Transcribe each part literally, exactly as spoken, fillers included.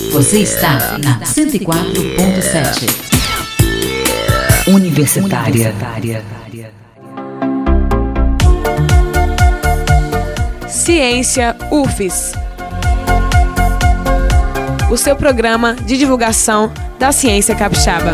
Você está na cento e quatro ponto sete. Universitária. Ciência U F S. O seu programa de divulgação da ciência capixaba.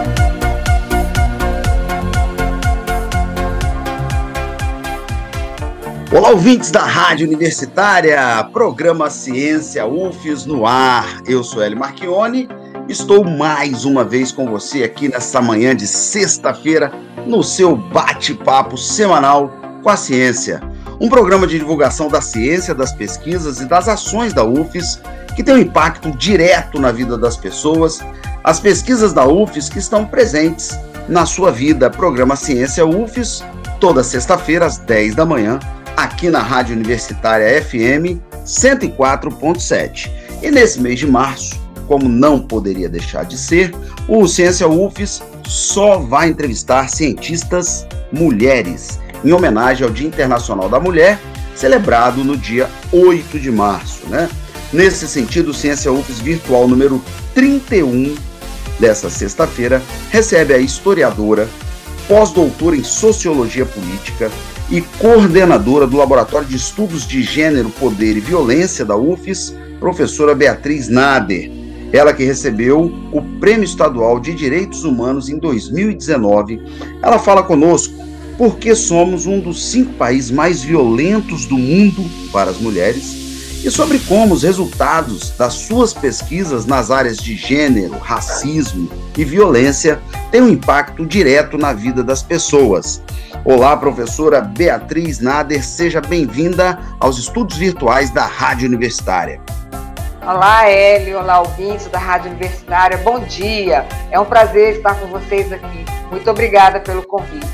Olá, ouvintes da Rádio Universitária, programa Ciência U F S no ar. Eu sou Hélio Marchione, estou mais uma vez com você aqui nessa manhã de sexta-feira no seu bate-papo semanal com a ciência. Um programa de divulgação da ciência, das pesquisas e das ações da U F S que tem um impacto direto na vida das pessoas, as pesquisas da U F S que estão presentes na sua vida. Programa Ciência U F S, toda sexta-feira às dez da manhã, aqui na Rádio Universitária F M cento e quatro ponto sete. E nesse mês de março, como não poderia deixar de ser, o Ciência U F S só vai entrevistar cientistas mulheres, em homenagem ao Dia Internacional da Mulher, celebrado no dia oito de março, né? Nesse sentido, o Ciência U F S Virtual número trinta e um dessa sexta-feira recebe a historiadora, pós-doutora em Sociologia Política e coordenadora do Laboratório de Estudos de Gênero, Poder e Violência da U F S, professora Beatriz Nader. Ela que recebeu o Prêmio Estadual de Direitos Humanos em dois mil e dezenove. Ela fala conosco porque somos um dos cinco países mais violentos do mundo para as mulheres e sobre como os resultados das suas pesquisas nas áreas de gênero, racismo e violência têm um impacto direto na vida das pessoas. Olá, professora Beatriz Nader, seja bem-vinda aos estudos virtuais da Rádio Universitária. Olá, Hélio, olá, ouvintes da Rádio Universitária, bom dia. É um prazer estar com vocês aqui. Muito obrigada pelo convite.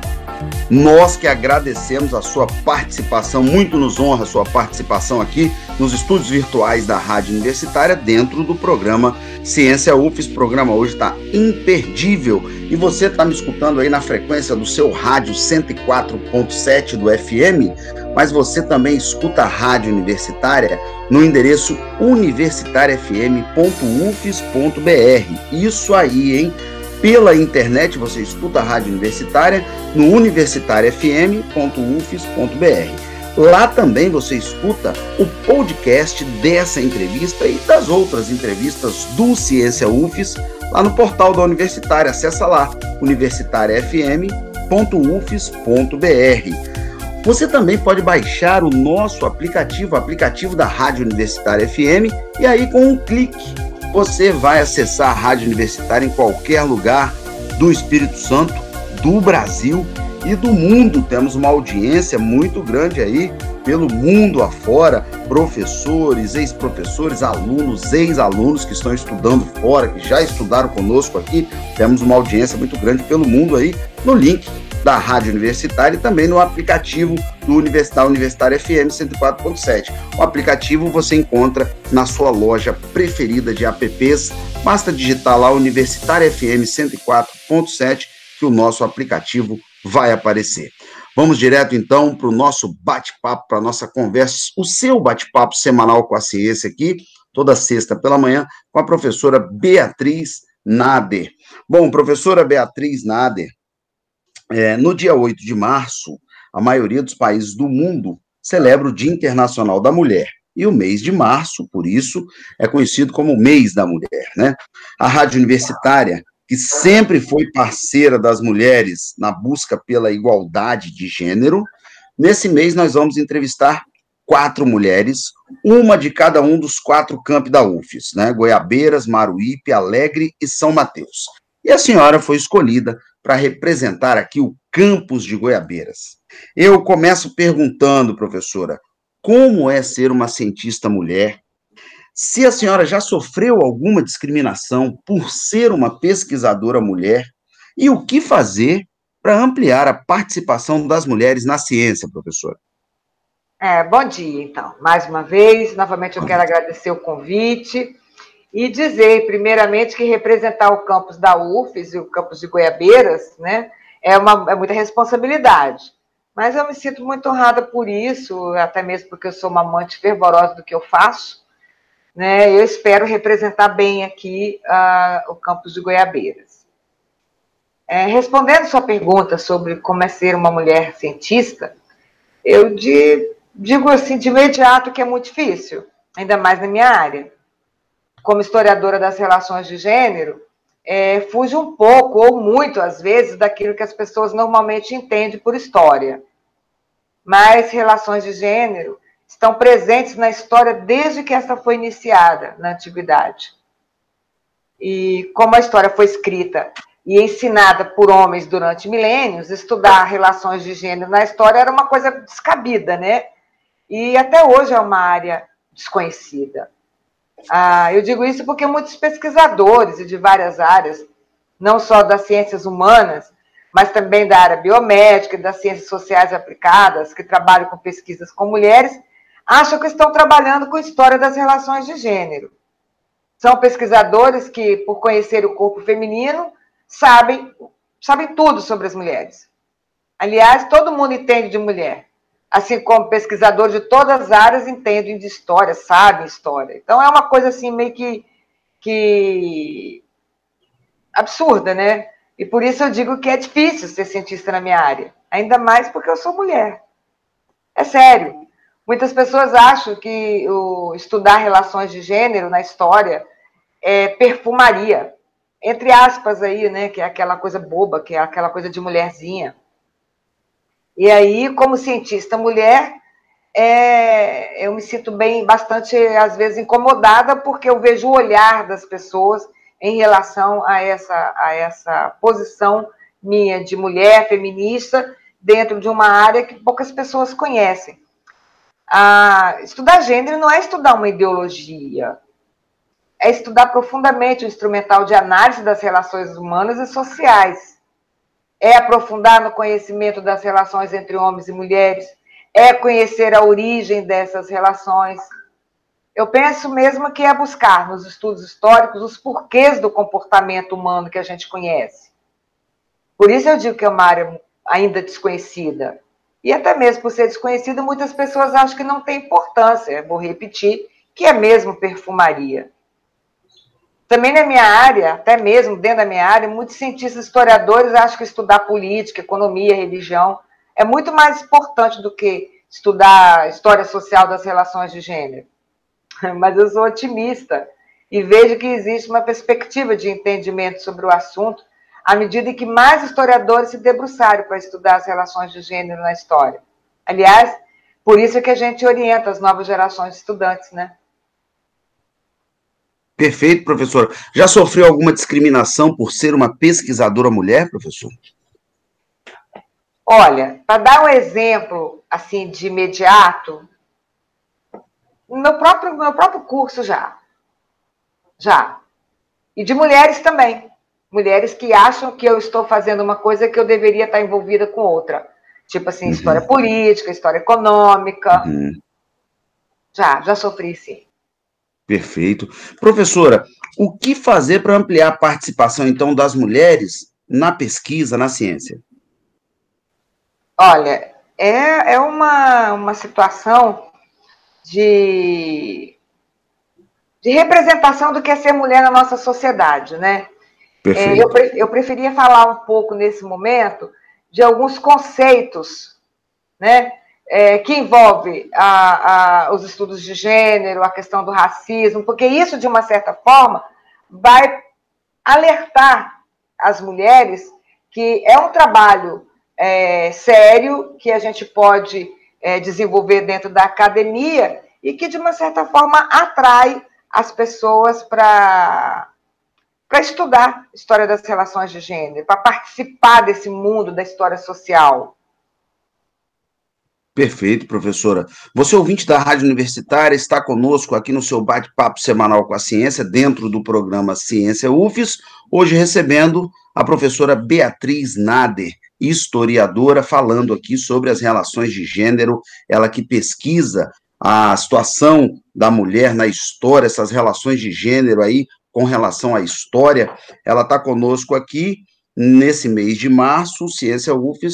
Nós que agradecemos a sua participação, muito nos honra a sua participação aqui nos estúdios virtuais da Rádio Universitária dentro do programa Ciência U F S. O programa hoje está imperdível e você está me escutando aí na frequência do seu rádio cento e quatro ponto sete do F M, mas você também escuta a Rádio Universitária no endereço universitária f m ponto u f s ponto b r. Isso aí, hein? Pela internet você escuta a Rádio Universitária no universitária f m ponto u f s ponto b r. Lá também você escuta o podcast dessa entrevista e das outras entrevistas do Ciência U F S lá no portal da Universitária. Acessa lá, universitária f m ponto u f s ponto b r. Você também pode baixar o nosso aplicativo, o aplicativo da Rádio Universitária F M, e aí com um clique você vai acessar a Rádio Universitária em qualquer lugar do Espírito Santo, do Brasil e do mundo. Temos uma audiência muito grande aí pelo mundo afora, professores, ex-professores, alunos, ex-alunos que estão estudando fora, que já estudaram conosco aqui. Temos uma audiência muito grande pelo mundo aí no link da Rádio Universitária e também no aplicativo do Universitária, Universitária F M cento e quatro ponto sete. O aplicativo você encontra na sua loja preferida de apps. Basta digitar lá Universitária F M cento e quatro ponto sete que o nosso aplicativo vai aparecer. Vamos direto então para o nosso bate-papo, para a nossa conversa, o seu bate-papo semanal com a ciência aqui, toda sexta pela manhã, com a professora Beatriz Nader. Bom, professora Beatriz Nader, É, no dia oito de março, a maioria dos países do mundo celebra o Dia Internacional da Mulher. E o mês de março, por isso, é conhecido como o mês da mulher, né? A Rádio Universitária, que sempre foi parceira das mulheres na busca pela igualdade de gênero, nesse mês nós vamos entrevistar quatro mulheres, uma de cada um dos quatro campi da U F S, né? Goiabeiras, Maruípe, Alegre e São Mateus. E a senhora foi escolhida para representar aqui o campus de Goiabeiras. Eu começo perguntando, professora, como é ser uma cientista mulher? Se a senhora já sofreu alguma discriminação por ser uma pesquisadora mulher e o que fazer para ampliar a participação das mulheres na ciência, professora? É, bom dia, então. Mais uma vez, novamente eu quero agradecer o convite e dizer, primeiramente, que representar o campus da U F S e o campus de Goiabeiras, né, é, uma, é muita responsabilidade. Mas eu me sinto muito honrada por isso, até mesmo porque eu sou uma amante fervorosa do que eu faço. né, eu espero representar bem aqui uh, o campus de Goiabeiras. É, respondendo sua pergunta sobre como é ser uma mulher cientista, eu de, digo assim de imediato que é muito difícil, ainda mais na minha área. Como historiadora das relações de gênero, é, fuge um pouco, ou muito, às vezes, daquilo que as pessoas normalmente entendem por história. Mas relações de gênero estão presentes na história desde que essa foi iniciada, na antiguidade. E como a história foi escrita e ensinada por homens durante milênios, estudar relações de gênero na história era uma coisa descabida, né? E até hoje é uma área desconhecida. Ah, eu digo isso porque muitos pesquisadores e de várias áreas, não só das ciências humanas, mas também da área biomédica e das ciências sociais aplicadas, que trabalham com pesquisas com mulheres, acham que estão trabalhando com história das relações de gênero. São pesquisadores que, por conhecer o corpo feminino, sabem, sabem tudo sobre as mulheres. Aliás, todo mundo entende de mulher. Assim como pesquisadores de todas as áreas entendem de história, sabem história. Então, é uma coisa assim meio que, que absurda, né? E por isso eu digo que é difícil ser cientista na minha área. Ainda mais porque eu sou mulher. É sério. Muitas pessoas acham que o estudar relações de gênero na história é perfumaria. Entre aspas aí, né? Que é aquela coisa boba, que é aquela coisa de mulherzinha. E aí, como cientista mulher, é, eu me sinto bem, bastante, às vezes, incomodada, porque eu vejo o olhar das pessoas em relação a essa, a essa posição minha de mulher feminista dentro de uma área que poucas pessoas conhecem. Ah, estudar gênero não é estudar uma ideologia, é estudar profundamente o instrumental de análise das relações humanas e sociais. É aprofundar no conhecimento das relações entre homens e mulheres, é conhecer a origem dessas relações. Eu penso mesmo que é buscar nos estudos históricos os porquês do comportamento humano que a gente conhece. Por isso eu digo que é uma área ainda desconhecida. E até mesmo por ser desconhecida, muitas pessoas acham que não tem importância, vou repetir, que é mesmo perfumaria. Também na minha área, até mesmo dentro da minha área, muitos cientistas historiadores acham que estudar política, economia, religião é muito mais importante do que estudar a história social das relações de gênero. Mas eu sou otimista e vejo que existe uma perspectiva de entendimento sobre o assunto à medida que mais historiadores se debruçarem para estudar as relações de gênero na história. Aliás, por isso é que a gente orienta as novas gerações de estudantes, né? Perfeito, professora. Já sofreu alguma discriminação por ser uma pesquisadora mulher, professor? Olha, para dar um exemplo, assim, de imediato, no meu próprio, no meu próprio curso já. Já. E de mulheres também. Mulheres que acham que eu estou fazendo uma coisa que eu deveria estar envolvida com outra. Tipo assim, uhum. História política, história econômica. Uhum. Já, já sofri, sim. Perfeito. Professora, o que fazer para ampliar a participação, então, das mulheres na pesquisa, na ciência? Olha, é, é uma, uma situação de, de representação do que é ser mulher na nossa sociedade, né? É, eu, eu preferia falar um pouco, nesse momento, de alguns conceitos, né? É, que envolve a, a, os estudos de gênero, a questão do racismo, porque isso, de uma certa forma, vai alertar as mulheres que é um trabalho é, sério, que a gente pode é, desenvolver dentro da academia e que, de uma certa forma, atrai as pessoas para para estudar história das relações de gênero, para participar desse mundo da história social. Perfeito, professora. Você, ouvinte da Rádio Universitária, está conosco aqui no seu bate-papo semanal com a ciência, dentro do programa Ciência U F E S, hoje recebendo a professora Beatriz Nader, historiadora, falando aqui sobre as relações de gênero, ela que pesquisa a situação da mulher na história, essas relações de gênero aí, com relação à história. Ela está conosco aqui nesse mês de março, Ciência U F E S,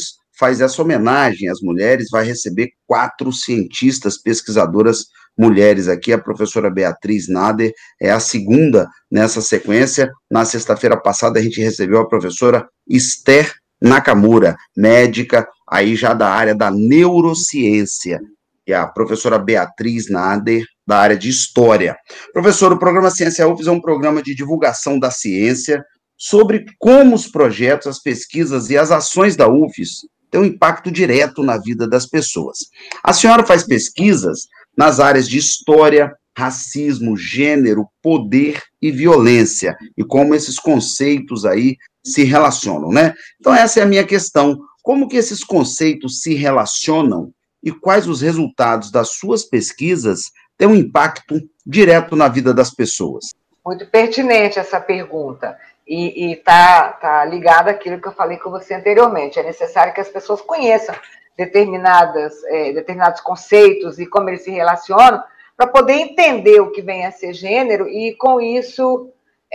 faz essa homenagem às mulheres, vai receber quatro cientistas, pesquisadoras mulheres aqui. A professora Beatriz Nader é a segunda nessa sequência. Na sexta-feira passada, a gente recebeu a professora Esther Nakamura, médica, aí já da área da neurociência, e a professora Beatriz Nader, da área de História. Professor, o programa Ciência U F E S é um programa de divulgação da ciência sobre como os projetos, as pesquisas e as ações da U F E S têm um impacto direto na vida das pessoas. A senhora faz pesquisas nas áreas de história, racismo, gênero, poder e violência, e como esses conceitos aí se relacionam, né? Então essa é a minha questão. Como que esses conceitos se relacionam e quais os resultados das suas pesquisas têm um impacto direto na vida das pessoas? Muito pertinente essa pergunta. E está tá ligada àquilo que eu falei com você anteriormente. É necessário que as pessoas conheçam determinadas, é, determinados conceitos e como eles se relacionam, para poder entender o que vem a ser gênero e, com isso,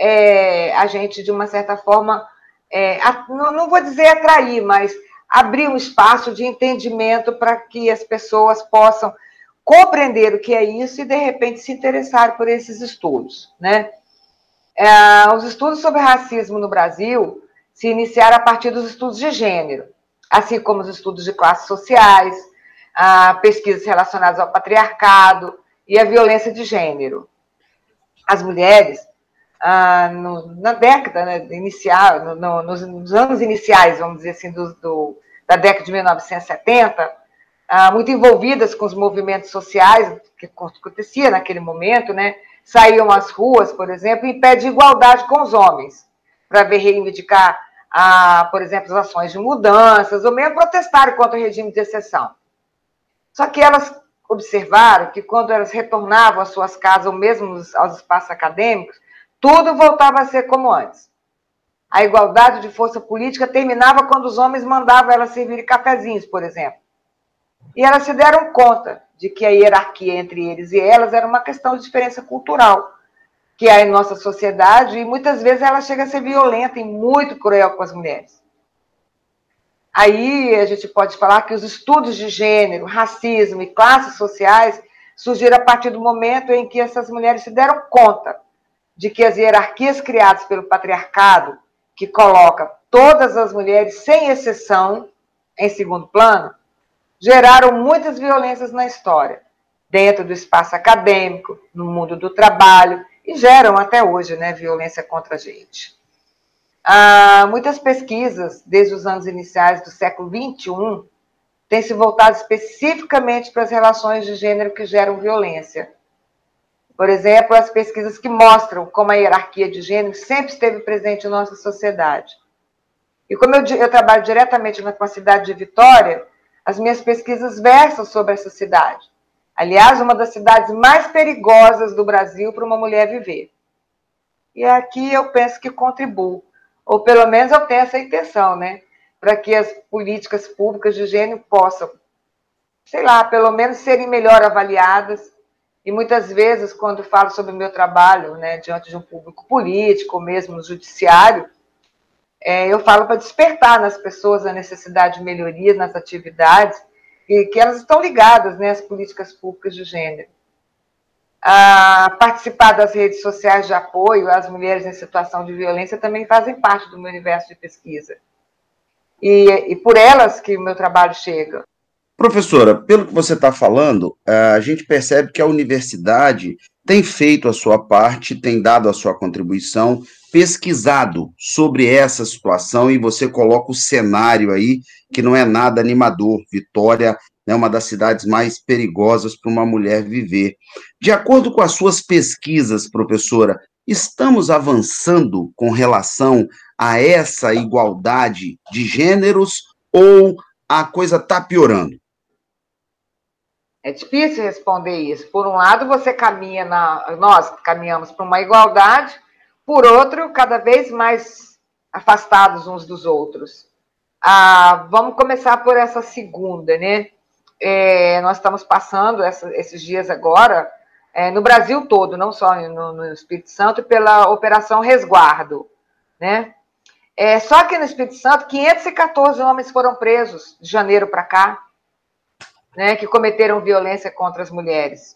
é, a gente, de uma certa forma, é, a, não, não vou dizer atrair, mas abrir um espaço de entendimento para que as pessoas possam compreender o que é isso e, de repente, se interessar por esses estudos, né? É, os estudos sobre racismo no Brasil se iniciaram a partir dos estudos de gênero, assim como os estudos de classes sociais, a pesquisas relacionadas ao patriarcado e à violência de gênero. As mulheres, ah, no, na década, né, inicial, no, no, nos, nos anos iniciais, vamos dizer assim, do, do, da década de mil novecentos e setenta, ah, muito envolvidas com os movimentos sociais que acontecia naquele momento, né, saíam às ruas, por exemplo, em pé de igualdade com os homens, para ver reivindicar, ah, por exemplo, as ações de mudanças, ou mesmo protestar contra o regime de exceção. Só que elas observaram que quando elas retornavam às suas casas, ou mesmo aos espaços acadêmicos, tudo voltava a ser como antes. A igualdade de força política terminava quando os homens mandavam elas servir cafezinhos, por exemplo. E elas se deram conta de que a hierarquia entre eles e elas era uma questão de diferença cultural, que há em nossa sociedade, e muitas vezes ela chega a ser violenta e muito cruel com as mulheres. Aí a gente pode falar que os estudos de gênero, racismo e classes sociais surgiram a partir do momento em que essas mulheres se deram conta de que as hierarquias criadas pelo patriarcado, que coloca todas as mulheres, sem exceção, em segundo plano, geraram muitas violências na história, dentro do espaço acadêmico, no mundo do trabalho, e geram até hoje, né, violência contra a gente. Ah, muitas pesquisas, desde os anos iniciais do século vinte e um, têm se voltado especificamente para as relações de gênero que geram violência. Por exemplo, as pesquisas que mostram como a hierarquia de gênero sempre esteve presente em nossa sociedade. E como eu, eu trabalho diretamente com a cidade de Vitória, as minhas pesquisas versam sobre essa cidade. Aliás, uma das cidades mais perigosas do Brasil para uma mulher viver. E aqui eu penso que contribuo, ou pelo menos eu tenho essa intenção, né? Para que as políticas públicas de gênero possam, sei lá, pelo menos serem melhor avaliadas. E muitas vezes, quando falo sobre o meu trabalho, né, diante de um público político, ou mesmo no judiciário, é, eu falo para despertar nas pessoas a necessidade de melhoria nas atividades e que elas estão ligadas, né, às políticas públicas de gênero. A participar das redes sociais de apoio às mulheres em situação de violência também fazem parte do meu universo de pesquisa. E, e por elas que o meu trabalho chega. Professora, pelo que você está falando, a gente percebe que a universidade tem feito a sua parte, tem dado a sua contribuição, pesquisado sobre essa situação, e você coloca o cenário aí, que não é nada animador. Vitória é uma das cidades mais perigosas para uma mulher viver. De acordo com as suas pesquisas, professora, estamos avançando com relação a essa igualdade de gêneros ou a coisa está piorando? É difícil responder isso. Por um lado, você caminha na... nós caminhamos para uma igualdade, por outro, cada vez mais afastados uns dos outros. Ah, vamos começar por essa segunda, né? É, nós estamos passando essa, esses dias agora, é, no Brasil todo, não só no, no Espírito Santo, pela Operação Resguardo, né? É, só que no Espírito Santo, quinhentos e quatorze homens foram presos de janeiro para cá, né, que cometeram violência contra as mulheres.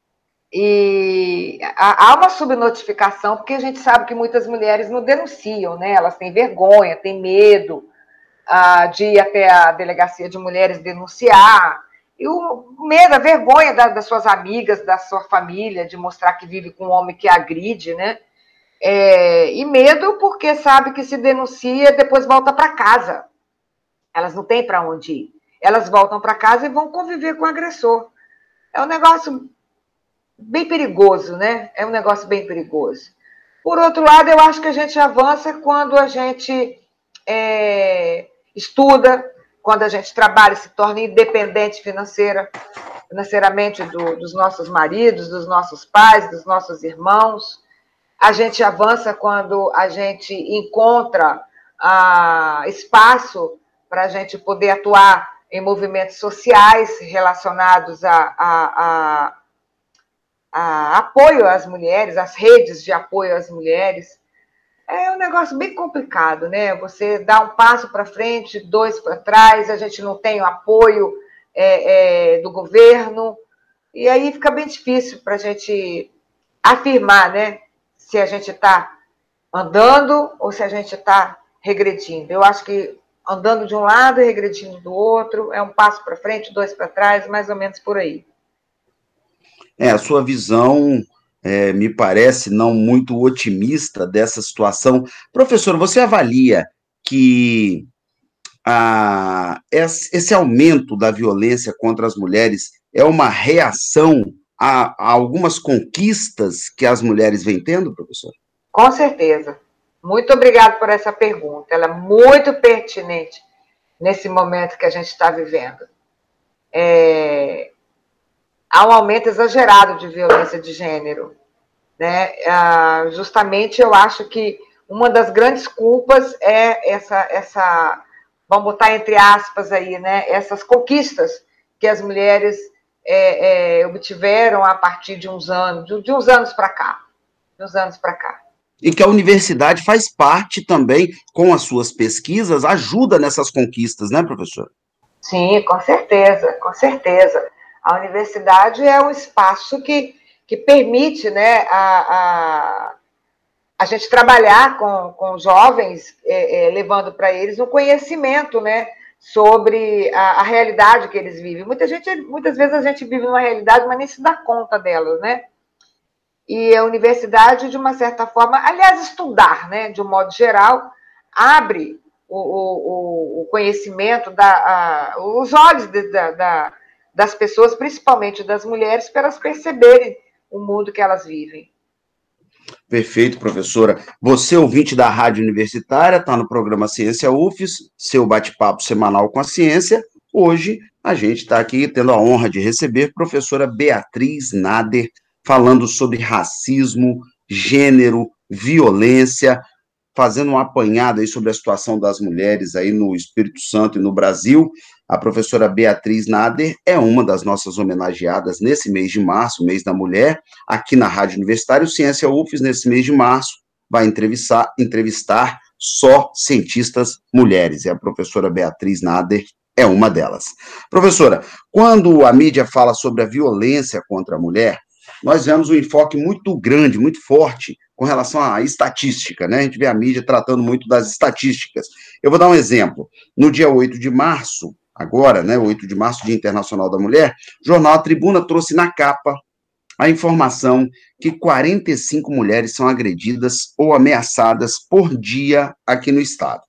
E há uma subnotificação, porque a gente sabe que muitas mulheres não denunciam, né? Elas têm vergonha, têm medo ah, de ir até a delegacia de mulheres denunciar. E o medo, a vergonha da, das suas amigas, da sua família, de mostrar que vive com um homem que agride, né? É, e medo porque sabe que se denuncia, depois volta para casa. Elas não têm para onde ir. Elas voltam para casa e vão conviver com o agressor. É um negócio bem perigoso, né? É um negócio bem perigoso. Por outro lado, eu acho que a gente avança quando a gente é, estuda, quando a gente trabalha e se torna independente financeira, financeiramente do, dos nossos maridos, dos nossos pais, dos nossos irmãos. A gente avança quando a gente encontra ah, espaço para a gente poder atuar em movimentos sociais relacionados a, a, a A apoio às mulheres, as redes de apoio às mulheres. É um negócio bem complicado, né? Você dá um passo para frente, dois para trás, a gente não tem o apoio é, é, do governo, e aí fica bem difícil para a gente afirmar, né? Se a gente está andando ou se a gente está regredindo. Eu acho que andando de um lado e regredindo do outro, é um passo para frente, dois para trás, mais ou menos por aí. É, a sua visão é, me parece não muito otimista dessa situação. Professor, você avalia que a, esse aumento da violência contra as mulheres é uma reação a, a algumas conquistas que as mulheres vêm tendo, professor? Com certeza. Muito obrigada por essa pergunta. Ela é muito pertinente nesse momento que a gente está vivendo. É... Há um aumento exagerado de violência de gênero, né? Ah, justamente eu acho que uma das grandes culpas é essa, essa, vamos botar entre aspas aí, né? Essas conquistas que as mulheres é, é, obtiveram a partir de uns anos, de, de uns anos para cá, de uns anos para cá. E que a universidade faz parte também, com as suas pesquisas, ajuda nessas conquistas, né, professor? Sim, com certeza, com certeza. A universidade é um espaço que, que permite, né, a, a, a gente trabalhar com, com jovens, é, é, levando para eles um conhecimento, né, sobre a, a realidade que eles vivem. Muita gente, muitas vezes a gente vive uma realidade, mas nem se dá conta dela, né? E a universidade, de uma certa forma, aliás, estudar, né, de um modo geral, abre o, o, o conhecimento, da, a, os olhos de, da, da das pessoas, principalmente das mulheres, para elas perceberem o mundo que elas vivem. Perfeito, professora. Você, ouvinte da Rádio Universitária, está no programa Ciência U F E S, seu bate-papo semanal com a ciência. Hoje, a gente está aqui tendo a honra de receber a professora Beatriz Nader, falando sobre racismo, gênero, violência, fazendo um apanhado aí sobre a situação das mulheres aí no Espírito Santo e no Brasil. A professora Beatriz Nader é uma das nossas homenageadas nesse mês de março, mês da mulher, aqui na Rádio Universitária. O Ciência U F E S, nesse mês de março, vai entrevistar, entrevistar só cientistas mulheres, e a professora Beatriz Nader é uma delas. Professora, quando a mídia fala sobre a violência contra a mulher, nós vemos um enfoque muito grande, muito forte, com relação à estatística, né? A gente vê a mídia tratando muito das estatísticas. Eu vou dar um exemplo. No dia oito de março, agora, né, oito de março, Dia Internacional da Mulher, o jornal A Tribuna trouxe na capa a informação que quarenta e cinco mulheres são agredidas ou ameaçadas por dia aqui no estado.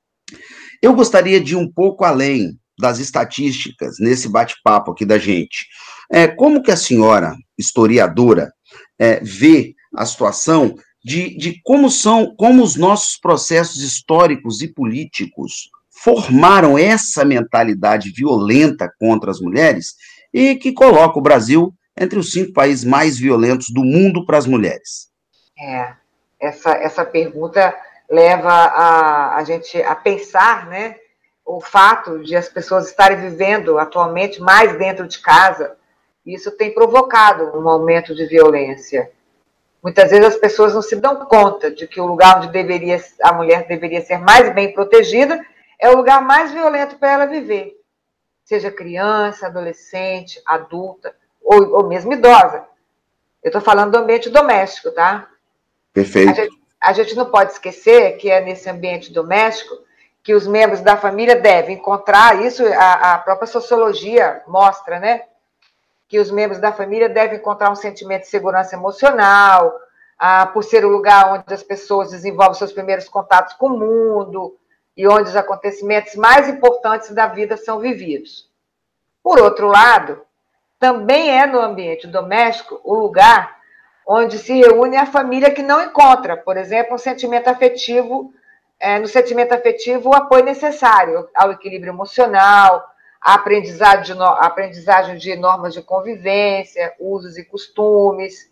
Eu gostaria de ir um pouco além das estatísticas nesse bate-papo aqui da gente. É, como que a senhora, historiadora, é, vê a situação de, de como são, como os nossos processos históricos e políticos formaram essa mentalidade violenta contra as mulheres e que coloca o Brasil entre os cinco países mais violentos do mundo para as mulheres? É, essa, essa pergunta leva a, a gente a pensar, né, o fato de as pessoas estarem vivendo atualmente mais dentro de casa. Isso tem provocado um aumento de violência. Muitas vezes as pessoas não se dão conta de que o lugar onde deveria, a mulher deveria ser mais bem protegida é o lugar mais violento para ela viver. Seja criança, adolescente, adulta ou, ou mesmo idosa. Eu estou falando do ambiente doméstico, tá? Perfeito. A gente, a gente não pode esquecer que é nesse ambiente doméstico que os membros da família devem encontrar, isso a, a própria sociologia mostra, né? Que os membros da família devem encontrar um sentimento de segurança emocional, ah, por ser o lugar onde as pessoas desenvolvem seus primeiros contatos com o mundo e onde os acontecimentos mais importantes da vida são vividos. Por outro lado, também é no ambiente doméstico o lugar onde se reúne a família que não encontra, por exemplo, um sentimento afetivo, é, no sentimento afetivo o apoio necessário ao equilíbrio emocional, a aprendizagem de, no... a aprendizagem de normas de convivência, usos e costumes.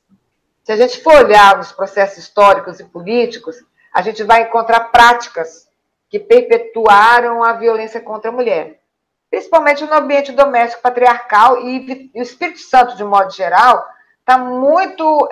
Se a gente for olhar os processos históricos e políticos, a gente vai encontrar práticas que perpetuaram a violência contra a mulher, principalmente no ambiente doméstico patriarcal, e, e o Espírito Santo, de modo geral, está muito...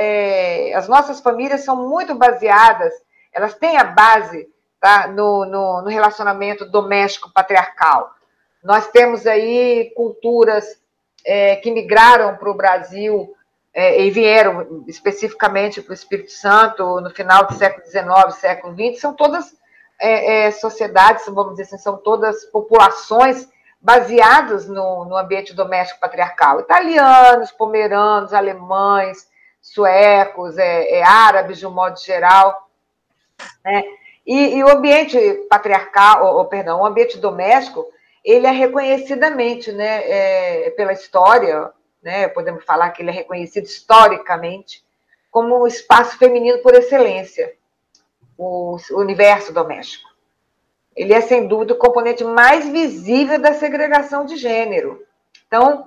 É, é, as nossas famílias são muito baseadas, elas têm a base, tá, no, no, no relacionamento doméstico patriarcal. Nós temos aí culturas é, que migraram para o Brasil é, e vieram especificamente para o Espírito Santo no final do século dezenove, século vinte, são todas é, é, sociedades, vamos dizer assim, são todas populações baseadas no, no ambiente doméstico patriarcal. Italianos, pomeranos, alemães, suecos, é, é, árabes, de um modo geral, né? E, e o ambiente patriarcal, ou, ou, perdão, o ambiente doméstico, ele é reconhecidamente, né, é, pela história, né, podemos falar que ele é reconhecido historicamente como um espaço feminino por excelência, o, o universo doméstico. Ele é, sem dúvida, o componente mais visível da segregação de gênero. Então,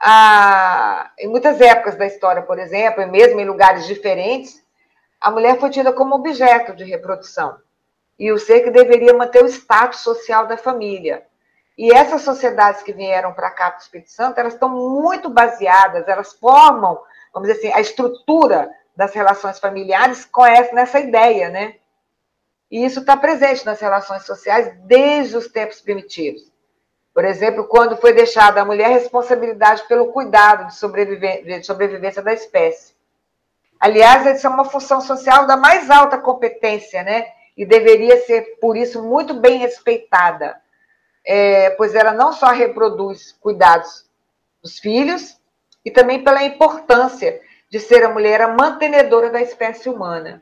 a, em muitas épocas da história, por exemplo, e mesmo em lugares diferentes, a mulher foi tida como objeto de reprodução e o ser que deveria manter o status social da família. E essas sociedades que vieram para cá, para o Espírito Santo, elas estão muito baseadas, elas formam, vamos dizer assim, a estrutura das relações familiares com essa, nessa ideia, né? E isso está presente nas relações sociais desde os tempos primitivos. Por exemplo, quando foi deixada à mulher a responsabilidade pelo cuidado de, sobreviver, de sobrevivência da espécie. Aliás, isso é uma função social da mais alta competência, né? E deveria ser, por isso, muito bem respeitada. É, pois ela não só reproduz cuidados dos filhos, e também pela importância de ser a mulher a mantenedora da espécie humana.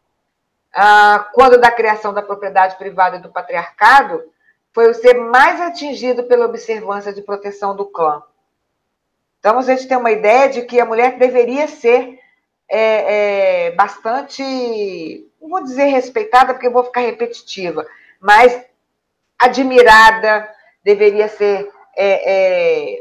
Ah, quando da criação da propriedade privada e do patriarcado, foi o ser mais atingido pela observância de proteção do clã. Então, a gente tem uma ideia de que a mulher deveria ser é, é, bastante, não vou dizer respeitada, porque eu vou ficar repetitiva, mas admirada, deveria ser, é, é,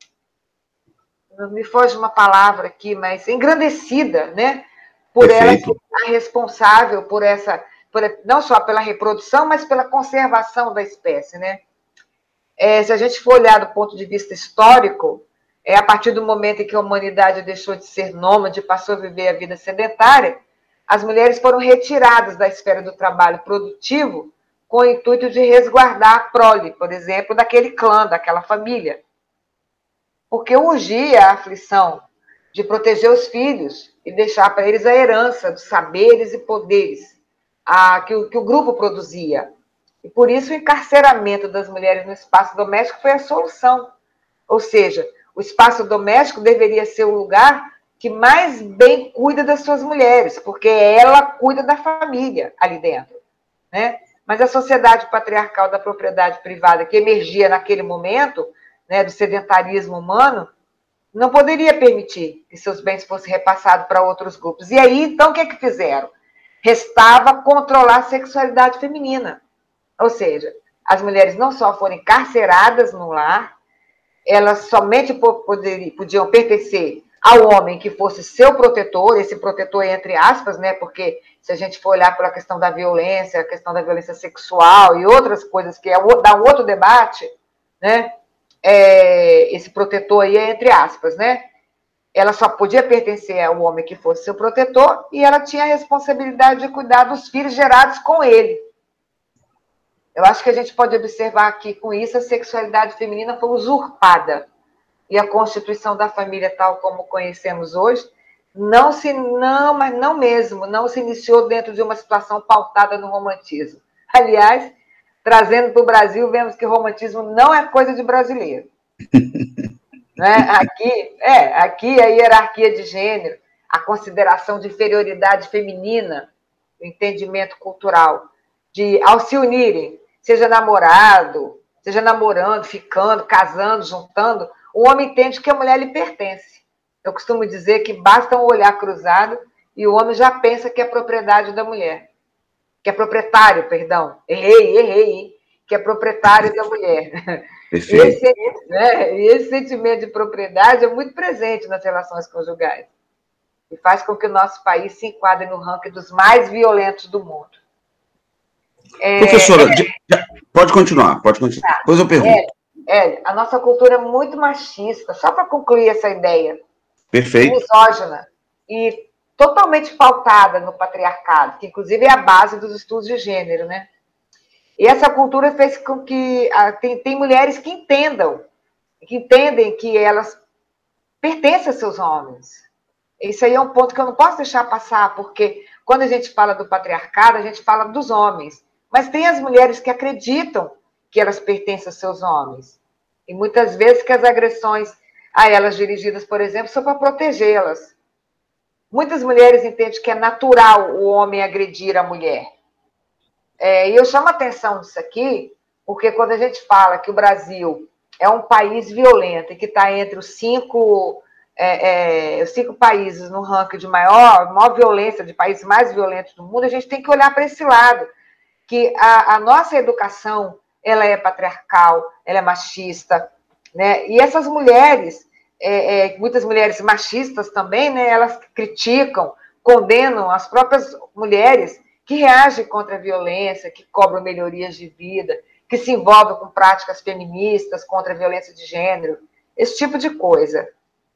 não me foge uma palavra aqui, mas engrandecida, né? Por Perfeito. Ela ser a responsável por essa, por, não só pela reprodução, mas pela conservação da espécie, né? É, se a gente for olhar do ponto de vista histórico, é a partir do momento em que a humanidade deixou de ser nômade e passou a viver a vida sedentária, as mulheres foram retiradas da esfera do trabalho produtivo com o intuito de resguardar a prole, por exemplo, daquele clã, daquela família. Porque urgia a aflição de proteger os filhos e deixar para eles a herança dos saberes e poderes a, que, o, que o grupo produzia. E por isso o encarceramento das mulheres no espaço doméstico foi a solução. Ou seja, o espaço doméstico deveria ser o lugar que mais bem cuida das suas mulheres, porque ela cuida da família ali dentro, né? Mas a sociedade patriarcal da propriedade privada que emergia naquele momento, né, do sedentarismo humano, não poderia permitir que seus bens fossem repassados para outros grupos. E aí, então, o que é que fizeram? Restava controlar a sexualidade feminina. Ou seja, as mulheres não só foram encarceradas no lar, elas somente poderiam, podiam pertencer ao homem que fosse seu protetor, esse protetor entre aspas, né? Porque se a gente for olhar pela questão da violência, a questão da violência sexual e outras coisas que é, dá um outro debate, né? É, esse protetor aí é entre aspas, né? ela só podia pertencer ao homem que fosse seu protetor, e ela tinha a responsabilidade de cuidar dos filhos gerados com ele. Eu acho que a gente pode observar que, com isso, a sexualidade feminina foi usurpada. E a constituição da família, tal como conhecemos hoje, não se, não, mas não mesmo, não se iniciou dentro de uma situação pautada no romantismo. Aliás, trazendo para o Brasil, vemos que o romantismo não é coisa de brasileiro. Né? Aqui, é, aqui a hierarquia de gênero, a consideração de inferioridade feminina, o entendimento cultural, de, ao se unirem, seja namorado, seja namorando, ficando, casando, juntando, o homem entende que a mulher lhe pertence. Eu costumo dizer que basta um olhar cruzado e o homem já pensa que é propriedade da mulher. Que é proprietário, perdão. Errei, errei. Que é proprietário da mulher. Perfeito. E esse, né, e esse sentimento de propriedade é muito presente nas relações conjugais. E faz com que o nosso país se enquadre no ranking dos mais violentos do mundo. É, Professora, é, pode continuar, pode continuar. Tá. Depois eu pergunto. É, é, a nossa cultura é muito machista, só para concluir essa ideia. Perfeito. Misógina e totalmente pautada no patriarcado, que inclusive é a base dos estudos de gênero, né? E essa cultura fez com que ah, tem, tem mulheres que entendam, que entendem que elas pertencem a seus homens. Isso aí é um ponto que eu não posso deixar passar, porque quando a gente fala do patriarcado, a gente fala dos homens. Mas tem as mulheres que acreditam que elas pertencem aos seus homens. E muitas vezes que as agressões a elas dirigidas, por exemplo, são para protegê-las. Muitas mulheres entendem que é natural o homem agredir a mulher. É, e eu chamo a atenção disso aqui, porque quando a gente fala que o Brasil é um país violento e que está entre os cinco, é, é, os cinco países no ranking de maior, maior violência, de países mais violentos do mundo, a gente tem que olhar para esse lado, que a, a nossa educação ela é patriarcal, ela é machista, né? E essas mulheres, é, é, muitas mulheres machistas também, né, elas criticam, condenam as próprias mulheres que reagem contra a violência, que cobram melhorias de vida, que se envolvem com práticas feministas contra a violência de gênero, esse tipo de coisa.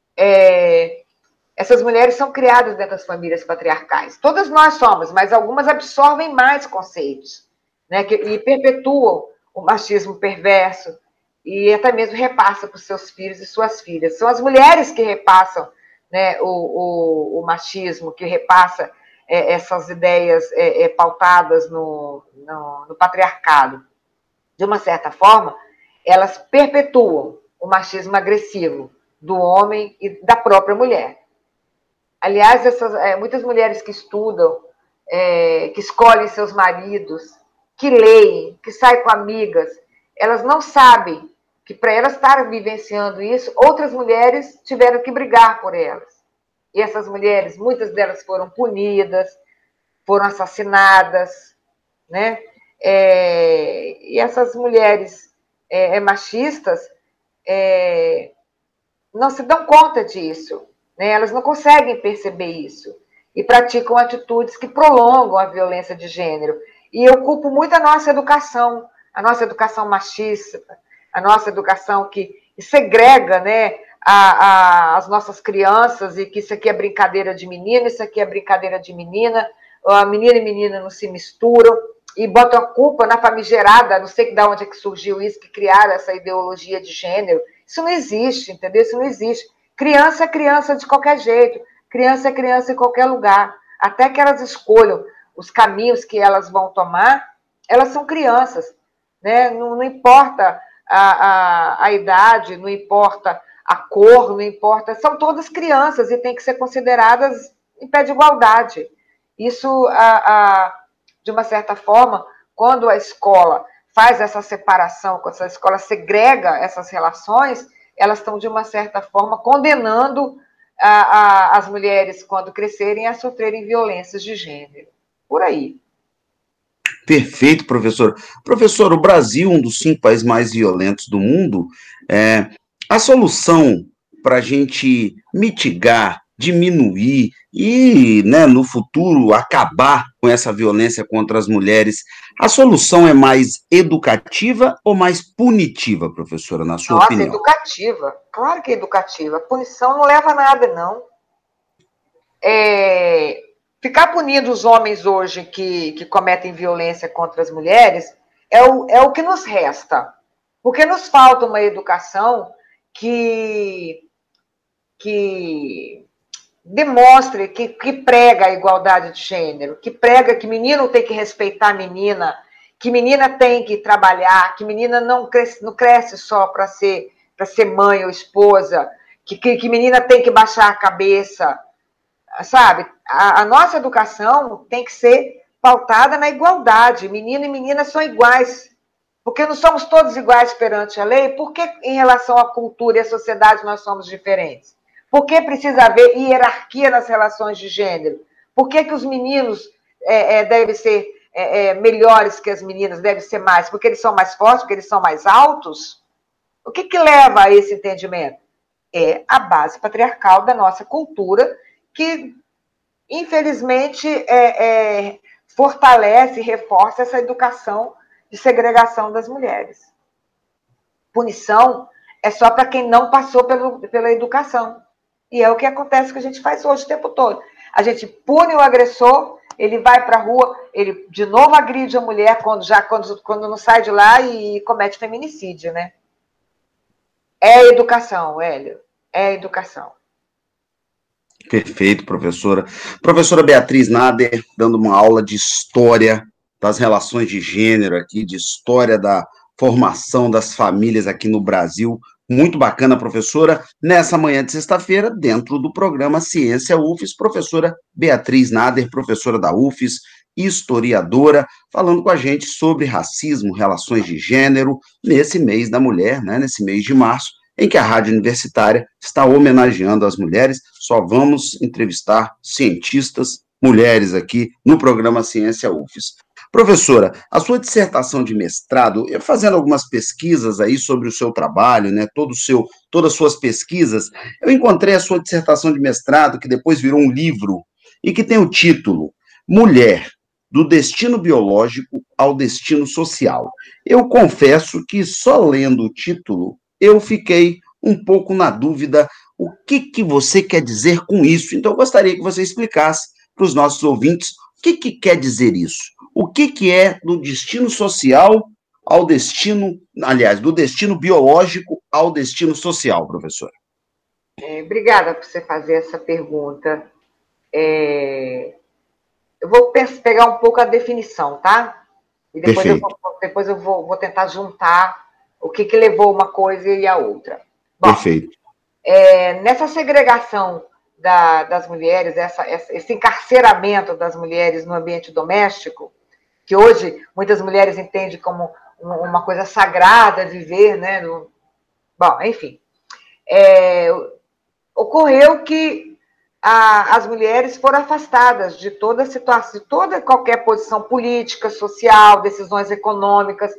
É, essas mulheres são criadas dentro das famílias patriarcais. Todas nós somos, mas algumas absorvem mais conceitos, né, que, e perpetuam o machismo perverso, e até mesmo repassa para os seus filhos e suas filhas. São as mulheres que repassam, né, o, o, o machismo, que repassa é, essas ideias é, é, pautadas no, no, no patriarcado. De uma certa forma, elas perpetuam o machismo agressivo do homem e da própria mulher. Aliás, essas, é, muitas mulheres que estudam, é, que escolhem seus maridos, que leem, que saem com amigas, elas não sabem que para elas estarem vivenciando isso, outras mulheres tiveram que brigar por elas. E essas mulheres, muitas delas foram punidas, foram assassinadas, né? É, e essas mulheres é, machistas é, não se dão conta disso, né? Elas não conseguem perceber isso e praticam atitudes que prolongam a violência de gênero. E eu culpo muito a nossa educação, a nossa educação machista, a nossa educação que segrega, né, a, a, as nossas crianças, e que isso aqui é brincadeira de menino, isso aqui é brincadeira de menina, a menina e menina não se misturam, e botam a culpa na famigerada, não sei de onde é que surgiu isso, que criaram essa ideologia de gênero. Isso não existe, entendeu? Isso não existe. Criança é criança de qualquer jeito, criança é criança em qualquer lugar, até que elas escolham os caminhos que elas vão tomar, elas são crianças, né? Não, não importa a, a, a idade, não importa a cor, não importa, são todas crianças e têm que ser consideradas em pé de igualdade. Isso, a, a, de uma certa forma, quando a escola faz essa separação, quando a escola segrega essas relações, elas estão, de uma certa forma, condenando a, a, as mulheres, quando crescerem, a sofrerem violências de gênero. Por aí. Perfeito, professor. Professor, o Brasil, um dos cinco países mais violentos do mundo, é, a solução para a gente mitigar diminuir e, né, no futuro, acabar com essa violência contra as mulheres, a solução é mais educativa ou mais punitiva, professora, na sua Nossa, opinião? educativa. Claro que é educativa. Punição não leva a nada, não. É, ficar punindo os homens hoje que, que cometem violência contra as mulheres é o, é o que nos resta. Porque nos falta uma educação que, que demonstre, que, que prega a igualdade de gênero, que prega que menino tem que respeitar a menina, que menina tem que trabalhar, que menina não cresce, não cresce só para ser, para ser mãe ou esposa, que, que, que menina tem que baixar a cabeça, sabe? A, a nossa educação tem que ser pautada na igualdade. Menino e menina são iguais. Porque não somos todos iguais perante a lei, por que em relação à cultura e à sociedade nós somos diferentes? Por que precisa haver hierarquia nas relações de gênero? Por que, que os meninos é, é, devem ser é, é, melhores que as meninas, devem ser mais? Porque eles são mais fortes, porque eles são mais altos? O que, que leva a esse entendimento? É a base patriarcal da nossa cultura, que, infelizmente, é, é, fortalece e reforça essa educação de segregação das mulheres. Punição é só para quem não passou pelo, pela educação. E é o que acontece que a gente faz hoje o tempo todo. A gente pune o agressor, ele vai para a rua, ele de novo agride a mulher quando, já, quando, quando não sai de lá e comete feminicídio, né? É educação, Hélio. É educação. Perfeito, professora. Professora Beatriz Nader, dando uma aula de história das relações de gênero aqui, de história da formação das famílias aqui no Brasil. Muito bacana, professora. Nessa manhã de sexta-feira, dentro do programa Ciência U F E S, professora Beatriz Nader, professora da U F E S, historiadora, falando com a gente sobre racismo, relações de gênero, nesse mês da mulher, né, nesse mês de março, em que a Rádio Universitária está homenageando as mulheres. Só vamos entrevistar cientistas mulheres aqui no programa Ciência U F E S. Professora, a sua dissertação de mestrado, eu fazendo algumas pesquisas aí sobre o seu trabalho, né, todo o seu, todas as suas pesquisas, eu encontrei a sua dissertação de mestrado, que depois virou um livro, e que tem o título Mulher, do destino biológico ao destino social. Eu confesso que só lendo o título, eu fiquei um pouco na dúvida o que, que você quer dizer com isso. Então, eu gostaria que você explicasse para os nossos ouvintes o que, que quer dizer isso. O que, que é do destino social ao destino, aliás, do destino biológico ao destino social, professora? É, obrigada por você fazer essa pergunta. É, eu vou pegar um pouco a definição, tá? E depois Perfeito. eu, vou, depois eu vou, vou tentar juntar o que, que levou uma coisa e a outra. Bom, Perfeito. É, nessa segregação da, das mulheres, essa, esse encarceramento das mulheres no ambiente doméstico, que hoje muitas mulheres entendem como uma coisa sagrada viver, né? No, bom, enfim. É, ocorreu que a, as mulheres foram afastadas de toda situação, de toda qualquer posição política, social, decisões econômicas,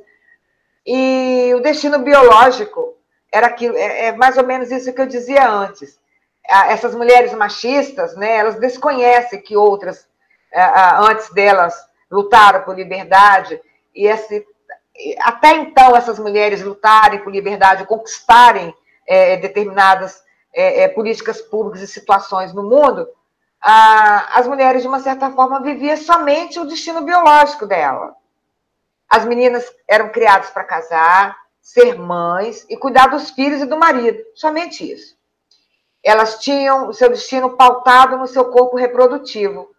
e o destino biológico era aquilo, é, é mais ou menos isso que eu dizia antes. Essas mulheres machistas, né, elas desconhecem que outras, antes delas, lutaram por liberdade, e esse, até então essas mulheres lutarem por liberdade, conquistarem é, determinadas é, é, políticas públicas e situações no mundo, a, as mulheres, de uma certa forma, viviam somente o destino biológico dela. As meninas eram criadas para casar, ser mães e cuidar dos filhos e do marido, somente isso. Elas tinham o seu destino pautado no seu corpo reprodutivo.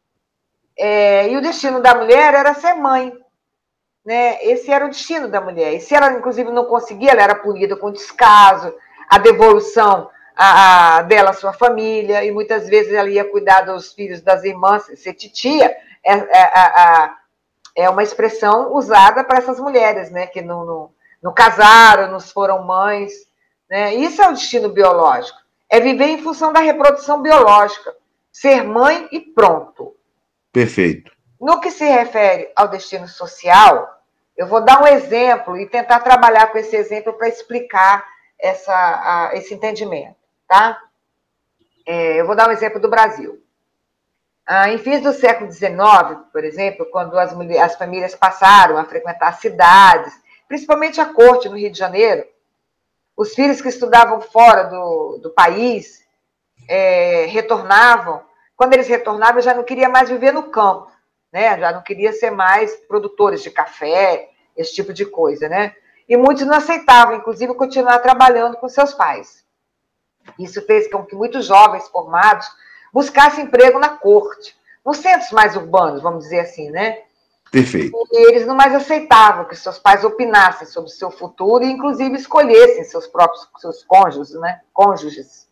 É, e o destino da mulher era ser mãe. Né? Esse era o destino da mulher. E se ela, inclusive, não conseguia, ela era punida com descaso, a devolução a, a, dela à sua família, e muitas vezes ela ia cuidar dos filhos das irmãs, ser titia, é, é, é, é uma expressão usada para essas mulheres, né? Que não, não, não casaram, não foram mães. Né? Isso é o destino biológico. É viver em função da reprodução biológica. Ser mãe e pronto. Perfeito. No que se refere ao destino social, eu vou dar um exemplo e tentar trabalhar com esse exemplo para explicar essa, a, esse entendimento, tá? É, eu vou dar um exemplo do Brasil. Ah, em fins do século dezenove, por exemplo, quando as, mulheres, as famílias passaram a frequentar cidades, principalmente a corte no Rio de Janeiro, os filhos que estudavam fora do, do país é, retornavam. Quando eles retornavam, já não queria mais viver no campo, né? Já não queria ser mais produtores de café, esse tipo de coisa, né? E muitos não aceitavam, inclusive, continuar trabalhando com seus pais. Isso fez com que muitos jovens formados buscassem emprego na corte, nos centros mais urbanos, vamos dizer assim, né? Perfeito. E eles não mais aceitavam que seus pais opinassem sobre o seu futuro e, inclusive, escolhessem seus próprios seus cônjuges, né? Cônjuges.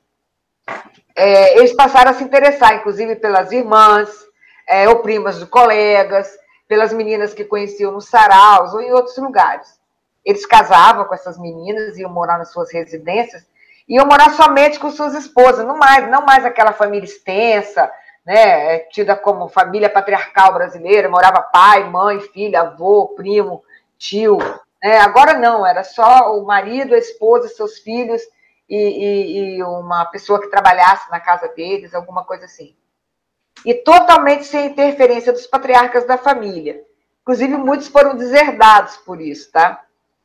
É, eles passaram a se interessar, inclusive, pelas irmãs, é, ou primas de colegas, pelas meninas que conheciam nos saraus ou em outros lugares. Eles casavam com essas meninas, iam morar nas suas residências, iam morar somente com suas esposas, não mais, não mais aquela família extensa, né, tida como família patriarcal brasileira, morava pai, mãe, filha, avô, primo, tio. Né? Agora não, era só o marido, a esposa, seus filhos e, e, e uma pessoa que trabalhasse na casa deles, alguma coisa assim. E totalmente sem interferência dos patriarcas da família. Inclusive, muitos foram deserdados por isso, tá?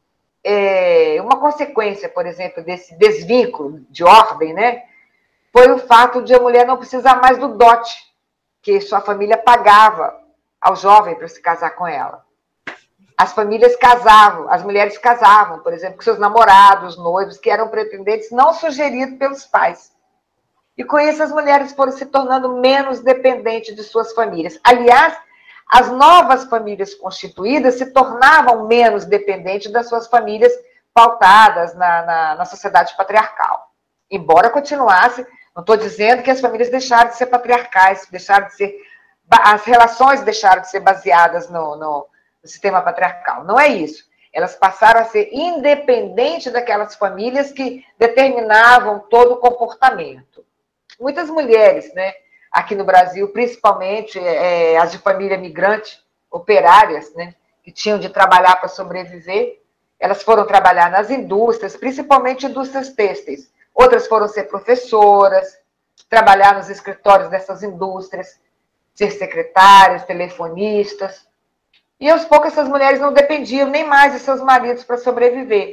É, uma consequência, por exemplo, desse desvínculo de ordem, né, foi o fato de a mulher não precisar mais do dote que sua família pagava ao jovem para se casar com ela. As famílias casavam, as mulheres casavam, por exemplo, com seus namorados, noivos, que eram pretendentes não sugeridos pelos pais. E com isso as mulheres foram se tornando menos dependentes de suas famílias. Aliás, as novas famílias constituídas se tornavam menos dependentes das suas famílias pautadas na, na, na sociedade patriarcal. Embora continuasse, não estou dizendo que as famílias deixaram de ser patriarcais, deixaram de ser, as relações deixaram de ser baseadas no, no, no sistema patriarcal. Não é isso. Elas passaram a ser independentes daquelas famílias que determinavam todo o comportamento. Muitas mulheres, né, aqui no Brasil, principalmente é, as de família migrante, operárias, né, que tinham de trabalhar para sobreviver, elas foram trabalhar nas indústrias, principalmente indústrias têxteis. Outras foram ser professoras, trabalhar nos escritórios dessas indústrias, ser secretárias, telefonistas. E aos poucos essas mulheres não dependiam nem mais de seus maridos para sobreviver.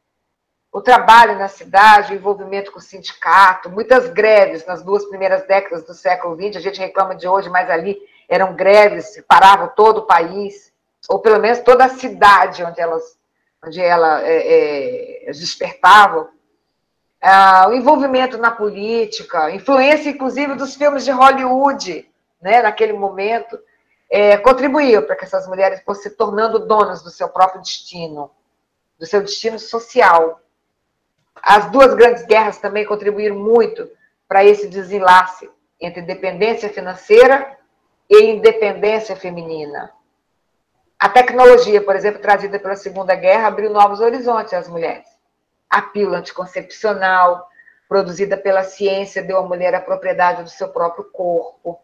O trabalho na cidade, o envolvimento com o sindicato, muitas greves nas duas primeiras décadas do século vinte, a gente reclama de hoje, mas ali eram greves, separavam todo o país, ou pelo menos toda a cidade onde elas, onde ela é, é, despertavam. Ah, o envolvimento na política, influência, inclusive, dos filmes de Hollywood, né, naquele momento, é, contribuiu para que essas mulheres fossem se tornando donas do seu próprio destino, do seu destino social. As duas grandes guerras também contribuíram muito para esse desenlace entre dependência financeira e independência feminina. A tecnologia, por exemplo, trazida pela Segunda Guerra, abriu novos horizontes às mulheres. A pílula anticoncepcional, produzida pela ciência, deu à mulher a propriedade do seu próprio corpo.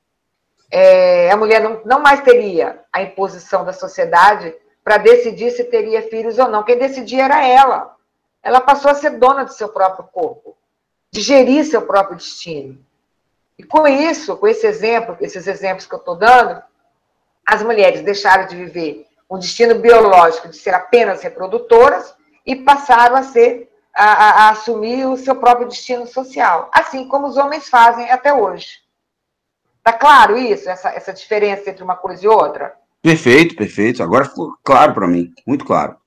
É, a mulher não, não mais teria a imposição da sociedade para decidir se teria filhos ou não. Quem decidia era ela. Ela passou a ser dona do seu próprio corpo, de gerir seu próprio destino. E com isso, com esse exemplo, esses exemplos que eu estou dando, as mulheres deixaram de viver um destino biológico de ser apenas reprodutoras e passaram a ser, a, a, a assumir o seu próprio destino social, assim como os homens fazem até hoje. Está claro isso, essa, essa diferença entre uma coisa e outra? Perfeito, perfeito. Agora ficou claro para mim, muito claro.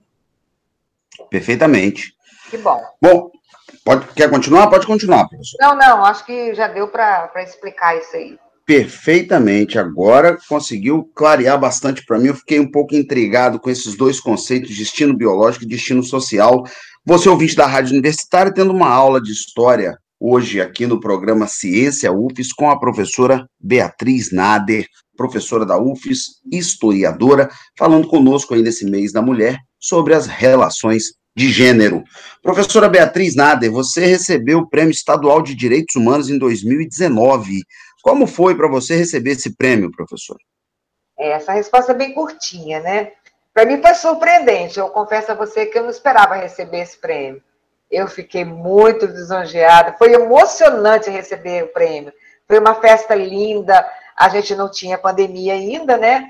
Perfeitamente. Que bom. Bom, pode, quer continuar? Pode continuar, professor. Não, não, acho que já deu para explicar isso aí. Perfeitamente. Agora conseguiu clarear bastante para mim. Eu fiquei um pouco intrigado com esses dois conceitos, destino biológico e destino social. Você, ouvinte da Rádio Universitária, tendo uma aula de história hoje aqui no programa Ciência U F E S com a professora Beatriz Nader, professora da U F E S, historiadora, falando conosco aí nesse mês da mulher sobre as relações de gênero. Professora Beatriz Nader, você recebeu o Prêmio Estadual de Direitos Humanos em dois mil e dezenove. Como foi para você receber esse prêmio, professora? É, essa resposta é bem curtinha, né? Para mim foi surpreendente. Eu confesso a você que eu não esperava receber esse prêmio. Eu fiquei muito lisonjeada. Foi emocionante receber o prêmio. Foi uma festa linda. A gente não tinha pandemia ainda, né?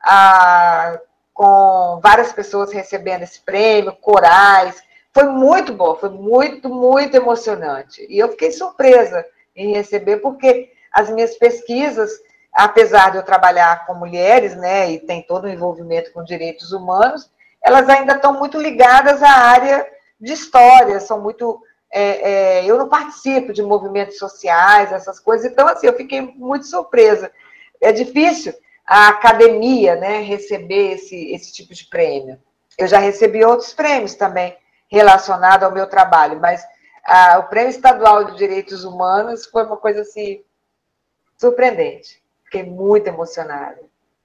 Ah, com várias pessoas recebendo esse prêmio, corais. Foi muito bom, foi muito, muito emocionante. E eu fiquei surpresa em receber, porque as minhas pesquisas, apesar de eu trabalhar com mulheres, né, e tem todo o envolvimento com direitos humanos, elas ainda estão muito ligadas à área de história, são muito... É, é, eu não participo de movimentos sociais, essas coisas, então, assim, eu fiquei muito surpresa. É difícil a academia, né, receber esse, esse tipo de prêmio. Eu já recebi outros prêmios também relacionados ao meu trabalho, mas ah, o Prêmio Estadual de Direitos Humanos foi uma coisa, assim, surpreendente. Fiquei muito emocionada.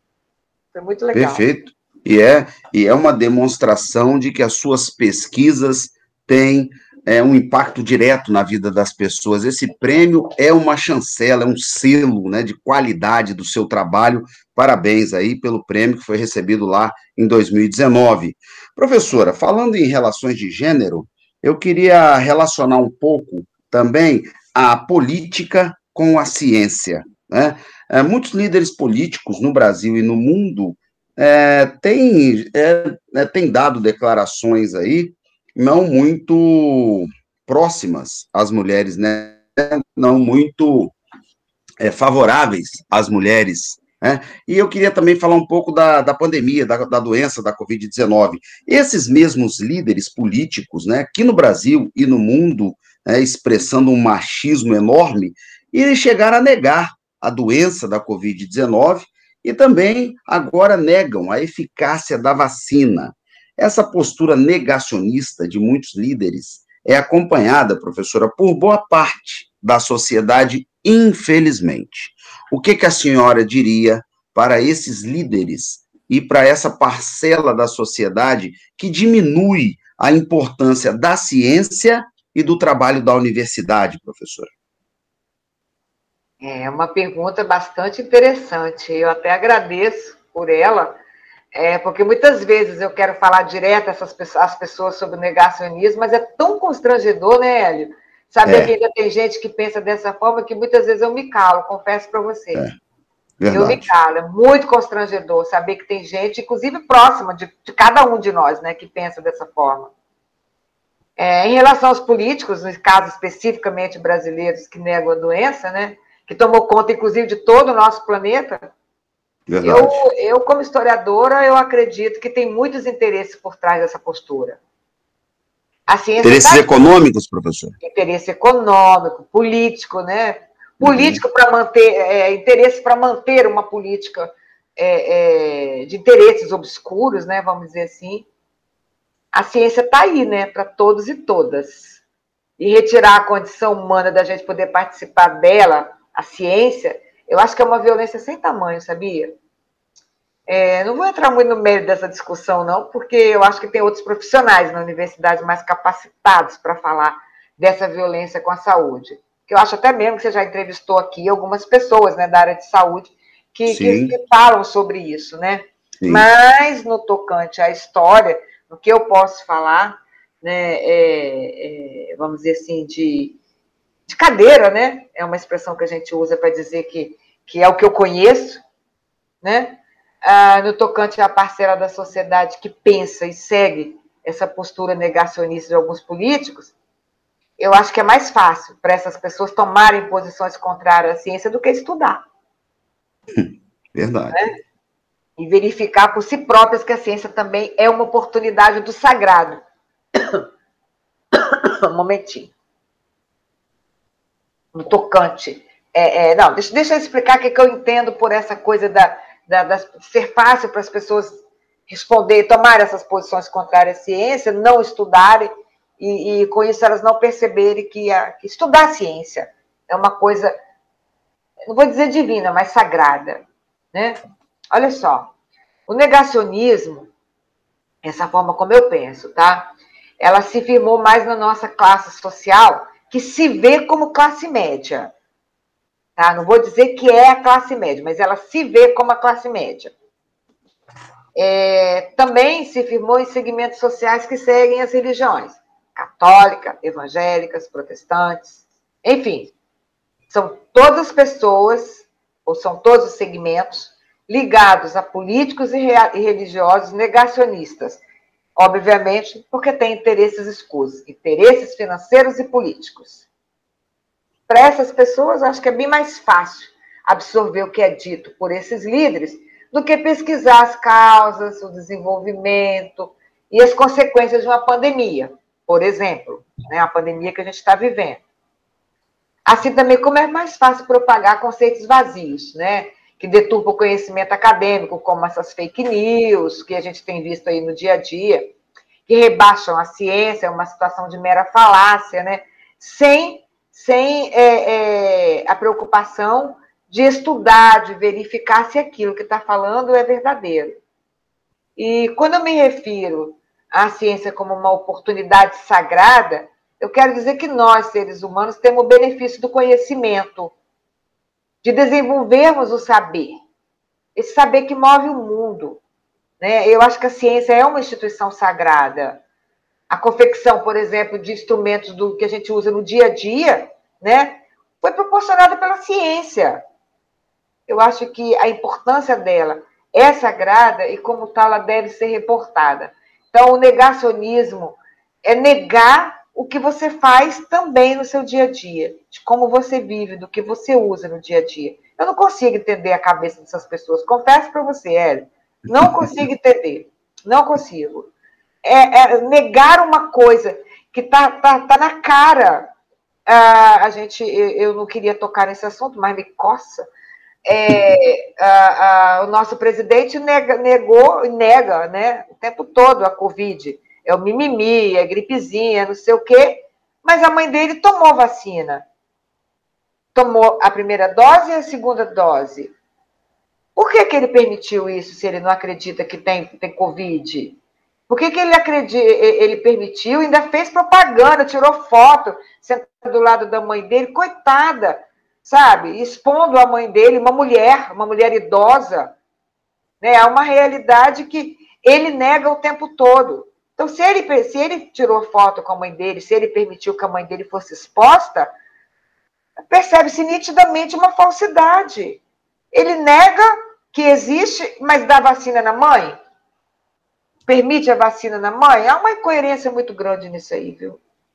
Foi muito legal. Perfeito. E é, e é uma demonstração de que as suas pesquisas têm é, um impacto direto na vida das pessoas. Esse prêmio é uma chancela, é um selo, né, de qualidade do seu trabalho. Parabéns aí pelo prêmio que foi recebido lá em dois mil e dezenove. Professora, falando em relações de gênero, eu queria relacionar um pouco também a política com a ciência, né? É, muitos líderes políticos no Brasil e no mundo é, têm é, tem dado declarações aí não muito próximas às mulheres, né? Não muito é, favoráveis às mulheres, né? E eu queria também falar um pouco da, da pandemia, da, da doença da covid dezenove. Esses mesmos líderes políticos, né, aqui no Brasil e no mundo, né, expressando um machismo enorme, e chegaram a negar a doença da covid dezenove e também agora negam a eficácia da vacina. Essa postura negacionista de muitos líderes é acompanhada, professora, por boa parte da sociedade, infelizmente. O que, que a senhora diria para esses líderes e para essa parcela da sociedade que diminui a importância da ciência e do trabalho da universidade, professora? É uma pergunta bastante interessante. Eu até agradeço por ela, é, porque muitas vezes eu quero falar direto a essas pessoas, às pessoas sobre o negacionismo, mas é tão constrangedor, né, Hélio? Saber é. que ainda tem gente que pensa dessa forma que muitas vezes eu me calo, confesso para você. É. Eu me calo, é muito constrangedor saber que tem gente, inclusive próxima de, de cada um de nós, né, que pensa dessa forma. É, em relação aos políticos, no caso especificamente brasileiros que negam a doença, né, que tomou conta, inclusive, de todo o nosso planeta, eu, eu, como historiadora, eu acredito que tem muitos interesses por trás dessa postura. A ciência interesses tá... econômicos, professor? Interesse econômico, político, né? Político uhum. para manter, é, interesse para manter uma política é, é, de interesses obscuros, né? Vamos dizer assim. A ciência está aí, né? Para todos e todas. E retirar a condição humana da gente poder participar dela, a ciência, eu acho que é uma violência sem tamanho, sabia? É, não vou entrar muito no mérito dessa discussão, não, porque eu acho que tem outros profissionais na universidade mais capacitados para falar dessa violência com a saúde. Que eu acho até mesmo que você já entrevistou aqui algumas pessoas, né, da área de saúde que, que, que falam sobre isso, né? Sim. Mas, no tocante à história, o que eu posso falar, né, é, é, vamos dizer assim, de... de cadeira, né? É uma expressão que a gente usa para dizer que, que é o que eu conheço, né? Ah, no tocante à parcela da sociedade que pensa e segue essa postura negacionista de alguns políticos, eu acho que é mais fácil para essas pessoas tomarem posições contrárias à ciência do que estudar. Verdade. Né? E verificar por si próprias que a ciência também é uma oportunidade do sagrado. Um momentinho. No tocante. É, é, não, deixa, deixa eu explicar o que, que eu entendo por essa coisa da, da, da ser fácil para as pessoas responder, tomar essas posições contrárias à ciência, não estudarem, e, e com isso elas não perceberem que, a, que estudar a ciência é uma coisa, não vou dizer divina, mas sagrada. Né? Olha só, o negacionismo, essa forma como eu penso, tá? Ela se firmou mais na nossa classe social, que se vê como classe média. Tá? Não vou dizer que é a classe média, mas ela se vê como a classe média. É, também se firmou em segmentos sociais que seguem as religiões. católica, evangélicas, protestantes, enfim, são todas as pessoas, ou são todos os segmentos, ligados a políticos e religiosos negacionistas, obviamente porque têm interesses escusos, interesses financeiros e políticos. Para essas pessoas, acho que é bem mais fácil absorver o que é dito por esses líderes do que pesquisar as causas, o desenvolvimento e as consequências de uma pandemia, por exemplo, né, a pandemia que a gente está vivendo. Assim também como é mais fácil propagar conceitos vazios, né, que deturpam o conhecimento acadêmico, como essas fake news que a gente tem visto aí no dia a dia, que rebaixam a ciência, uma situação de mera falácia, né, sem, sem é, é, a preocupação de estudar, de verificar se aquilo que está falando é verdadeiro. E quando eu me refiro à ciência como uma oportunidade sagrada, eu quero dizer que nós, seres humanos, temos o benefício do conhecimento, de desenvolvermos o saber, esse saber que move o mundo, né? Eu acho que a ciência é uma instituição sagrada. A confecção, por exemplo, de instrumentos do que a gente usa no dia a dia, né, foi proporcionada pela ciência. Eu acho que a importância dela é sagrada e, como tal, ela deve ser reportada. Então, o negacionismo é negar o que você faz também no seu dia a dia, de como você vive, do que você usa no dia a dia. Eu não consigo entender a cabeça dessas pessoas. Confesso para você, Hélio, não consigo entender. Não consigo. É, é negar uma coisa que está tá, tá na cara. Ah, a gente, eu não queria tocar nesse assunto, mas me coça. É, a, a, o nosso presidente nega, negou e nega, né, o tempo todo a Covid. É o mimimi, é gripezinha, não sei o quê, mas a mãe dele tomou vacina. Tomou a primeira dose e a segunda dose. Por que que ele permitiu isso, se ele não acredita que tem, tem Covid? Por que que ele, acredita, ele permitiu, ainda fez propaganda, tirou foto, sentado do lado da mãe dele, coitada, sabe? Expondo a mãe dele, uma mulher, uma mulher idosa, né? É uma realidade que ele nega o tempo todo. Então, se ele, se ele tirou foto com a mãe dele, se ele permitiu que a mãe dele fosse exposta, percebe-se nitidamente uma falsidade. Ele nega que existe, mas dá vacina na mãe? Permite a vacina na mãe? Há uma incoerência muito grande nisso aí, viu?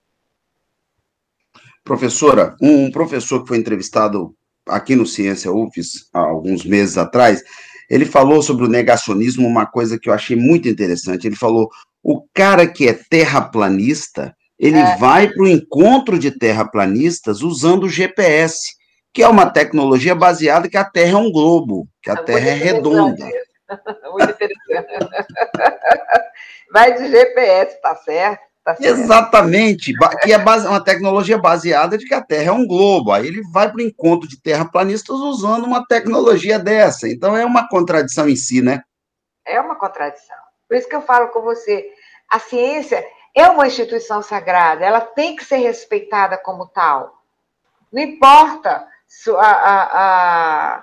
Professora, um professor que foi entrevistado aqui no Ciência U F S há alguns meses atrás, ele falou sobre o negacionismo, uma coisa que eu achei muito interessante. Ele falou: o cara que é terraplanista, ele é. vai para o encontro de terraplanistas usando o G P S, que é uma tecnologia baseada que a Terra é um globo, que a é Terra é redonda. Muito interessante. Vai de G P S, tá certo? Tá certo. Exatamente, que é base, uma tecnologia baseada de que a Terra é um globo. Aí ele vai para o encontro de terraplanistas usando uma tecnologia dessa. Então é uma contradição em si, né? É uma contradição. Por isso que eu falo com você, a ciência é uma instituição sagrada, ela tem que ser respeitada como tal. Não importa a... a, a...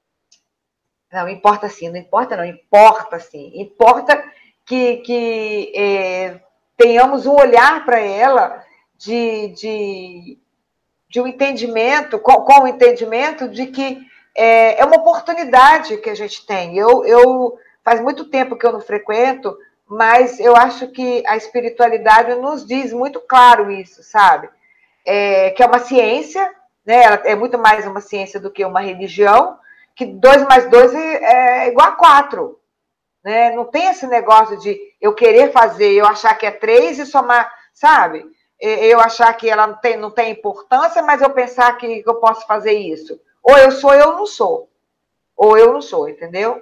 Não, importa sim, não importa não, importa sim. Importa que, que é, tenhamos um olhar para ela de, de, de um entendimento, com, com o entendimento de que é, é uma oportunidade que a gente tem. Eu... eu Faz muito tempo que eu não frequento, mas eu acho que a espiritualidade nos diz muito claro isso, sabe? É, que é uma ciência, né? Ela é muito mais uma ciência do que uma religião, que dois mais dois é igual a quatro. Né? Não tem esse negócio de eu querer fazer, eu achar que é três e somar, sabe? Eu achar que ela não tem, não tem importância, mas eu pensar que eu posso fazer isso. Ou eu sou, ou eu não sou. Ou eu não sou, entendeu?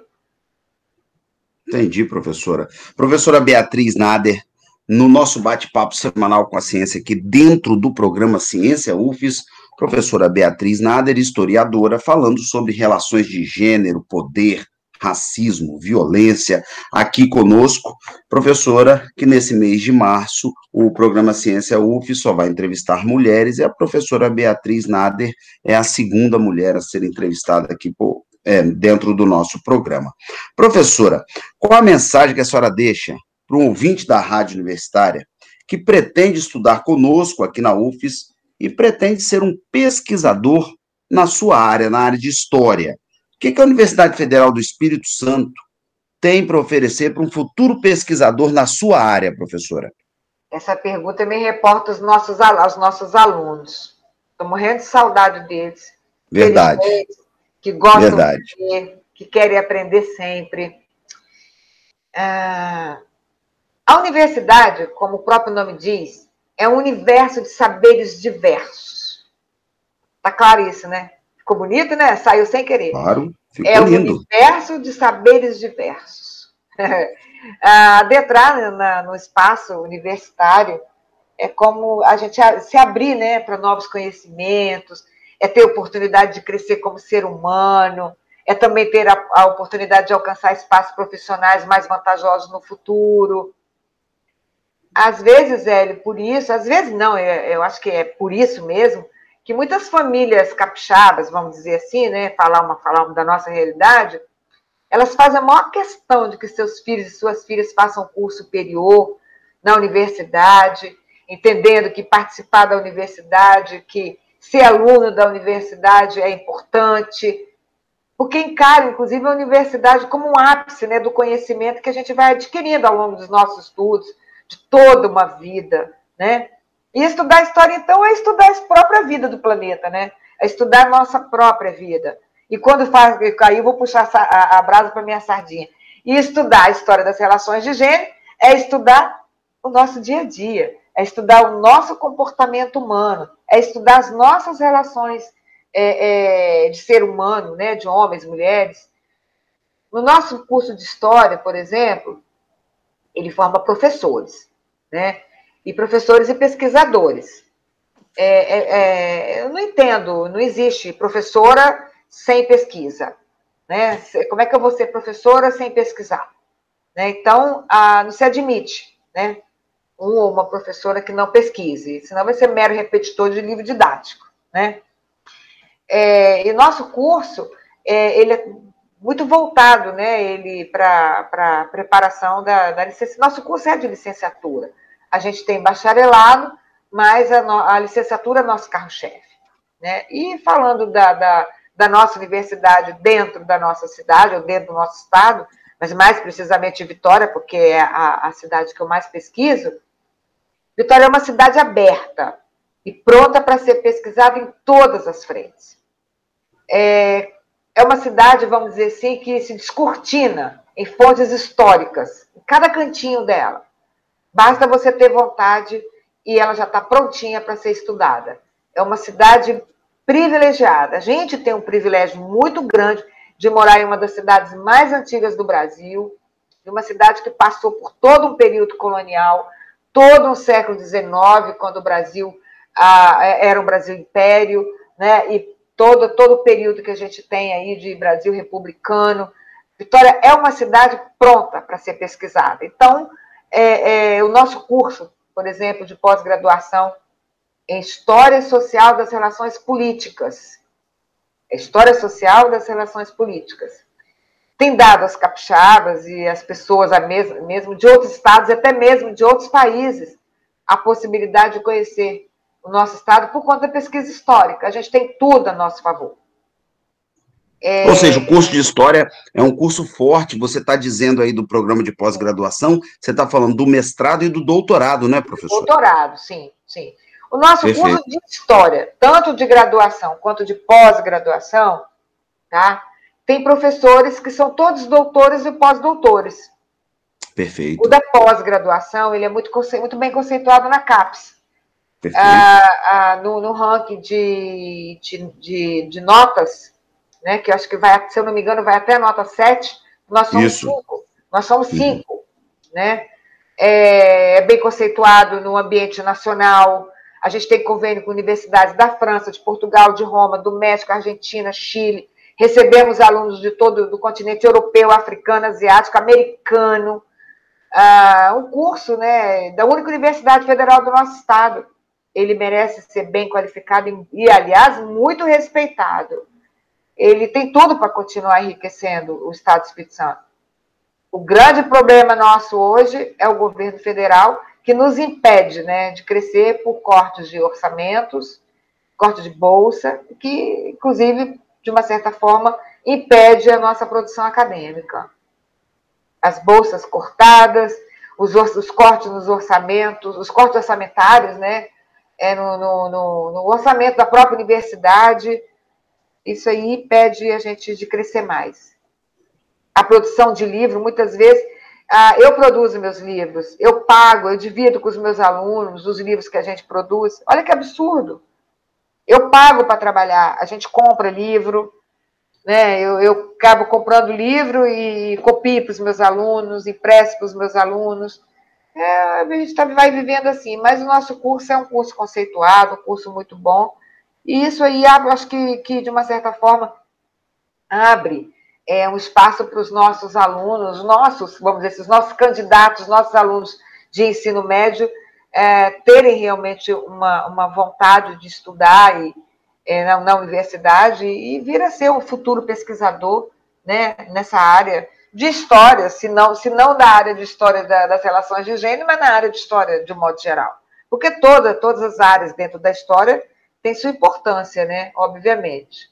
Entendi, professora. Professora Beatriz Nader, no nosso bate-papo semanal com a ciência aqui dentro do programa Ciência U F S, professora Beatriz Nader, historiadora, falando sobre relações de gênero, poder, racismo, violência, aqui conosco. Professora, que nesse mês de março, o programa Ciência U F S só vai entrevistar mulheres, e a professora Beatriz Nader é a segunda mulher a ser entrevistada aqui por É, dentro do nosso programa. Professora, qual a mensagem que a senhora deixa para um ouvinte da Rádio Universitária que pretende estudar conosco aqui na U F E S e pretende ser um pesquisador na sua área, na área de História. O que a Universidade Federal do Espírito Santo tem para oferecer para um futuro pesquisador na sua área, professora? Essa pergunta me reporta aos nossos, aos nossos alunos. Estou morrendo de saudade deles. Verdade. Eles, que gostam Verdade. de ler, que querem aprender sempre. Ah, a universidade, como o próprio nome diz, é um universo de saberes diversos. Tá claro isso, né? Ficou bonito, né? Saiu sem querer. Claro, ficou é lindo. um universo de saberes diversos. Adentrar na, no espaço universitário é como a gente se abrir, né, para novos conhecimentos, é ter oportunidade de crescer como ser humano, é também ter a, a oportunidade de alcançar espaços profissionais mais vantajosos no futuro. Às vezes, Hélio, por isso, às vezes não, eu, eu acho que é por isso mesmo, que muitas famílias capixabas, vamos dizer assim, né, falar, uma, falar da nossa realidade, elas fazem a maior questão de que seus filhos e suas filhas façam curso superior na universidade, entendendo que participar da universidade, que ser aluno da universidade é importante, porque encaram, inclusive, a universidade como um ápice, né, do conhecimento que a gente vai adquirindo ao longo dos nossos estudos, de toda uma vida, né? E estudar história, então, é estudar a própria vida do planeta, né? É estudar a nossa própria vida. E quando faz, aí eu vou puxar a, a, a brasa para minha sardinha. E estudar a história das relações de gênero é estudar o nosso dia a dia, é estudar o nosso comportamento humano, é estudar as nossas relações é, é, de ser humano, né, de homens, mulheres. No nosso curso de História, por exemplo, ele forma professores, né? E professores e pesquisadores. É, é, é, eu não entendo, não existe professora sem pesquisa, né? Como é que eu vou ser professora sem pesquisar? Né? Então, a, não se admite, né, um ou uma professora que não pesquise, senão vai ser mero repetitor de livro didático, né? É, e nosso curso, é, ele é muito voltado, né, ele para a preparação da, da licenciatura. Nosso curso é de licenciatura. A gente tem bacharelado, mas a, no, a licenciatura é nosso carro-chefe, né? E falando da, da, da nossa universidade dentro da nossa cidade, ou dentro do nosso estado, mas mais precisamente Vitória, porque é a, a cidade que eu mais pesquiso, Vitória é uma cidade aberta e pronta para ser pesquisada em todas as frentes. É, é uma cidade, vamos dizer assim, que se descortina em fontes históricas, em cada cantinho dela. Basta você ter vontade e ela já está prontinha para ser estudada. É uma cidade privilegiada. A gente tem um privilégio muito grande de morar em uma das cidades mais antigas do Brasil, de uma cidade que passou por todo um período colonial, todo um século dezenove, quando o Brasil ah, era um Brasil império, né? E todo, todo o período que a gente tem aí de Brasil republicano. Vitória é uma cidade pronta para ser pesquisada. Então, é, é, o nosso curso, por exemplo, de pós-graduação em História Social das Relações Políticas, História Social das Relações Políticas, tem dado às capixabas e às pessoas, mesmo de outros estados, até mesmo de outros países, a possibilidade de conhecer o nosso estado por conta da pesquisa histórica. A gente tem tudo a nosso favor. É... Ou seja, o curso de História é um curso forte. Você está dizendo aí do programa de pós-graduação, você está falando do mestrado e do doutorado, né, professor? Doutorado, sim, sim. O nosso Perfeito. Curso de História, tanto de graduação quanto de pós-graduação, tá? Tem professores que são todos doutores e pós-doutores. Perfeito. O da pós-graduação, ele é muito, muito bem conceituado na CAPES. Perfeito. Ah, ah, no, no ranking de, de, de, de notas, né, que eu acho que vai, se eu não me engano, vai até a nota sete, nós somos Isso. cinco. Nós somos cinco, uhum. Né? É, é bem conceituado no ambiente nacional. A gente tem convênio com universidades da França, de Portugal, de Roma, do México, Argentina, Chile. Recebemos alunos de todo do continente europeu, africano, asiático, americano. Ah, um curso, né, da única universidade federal do nosso estado. Ele merece ser bem qualificado e, aliás, muito respeitado. Ele tem tudo para continuar enriquecendo o estado do Espírito Santo. O grande problema nosso hoje é o governo federal, que nos impede, né, de crescer por cortes de orçamentos, corte de bolsa, que, inclusive, de uma certa forma, impede a nossa produção acadêmica. As bolsas cortadas, os, os cortes nos orçamentos, os cortes orçamentários, né, é, no, no, no, no orçamento da própria universidade, isso aí impede a gente de crescer mais. A produção de livro, muitas vezes, ah, eu produzo meus livros, eu pago, eu divido com os meus alunos os livros que a gente produz. Olha que absurdo. Eu pago para trabalhar, a gente compra livro, né? eu, eu acabo comprando livro e copio para os meus alunos, impresso para os meus alunos. É, a gente tá, vai vivendo assim, mas o nosso curso é um curso conceituado, um curso muito bom, e isso aí, acho que, que de uma certa forma, abre é, um espaço para os nossos alunos, nossos, vamos dizer, esses nossos candidatos, nossos alunos de ensino médio, é, terem realmente uma, uma vontade de estudar e, é, na, na universidade e vir a ser um futuro pesquisador, né, nessa área de história, se não, se não da área de história da, das relações de gênero, mas na área de história de um modo geral. Porque toda, todas as áreas dentro da história têm sua importância, né, obviamente.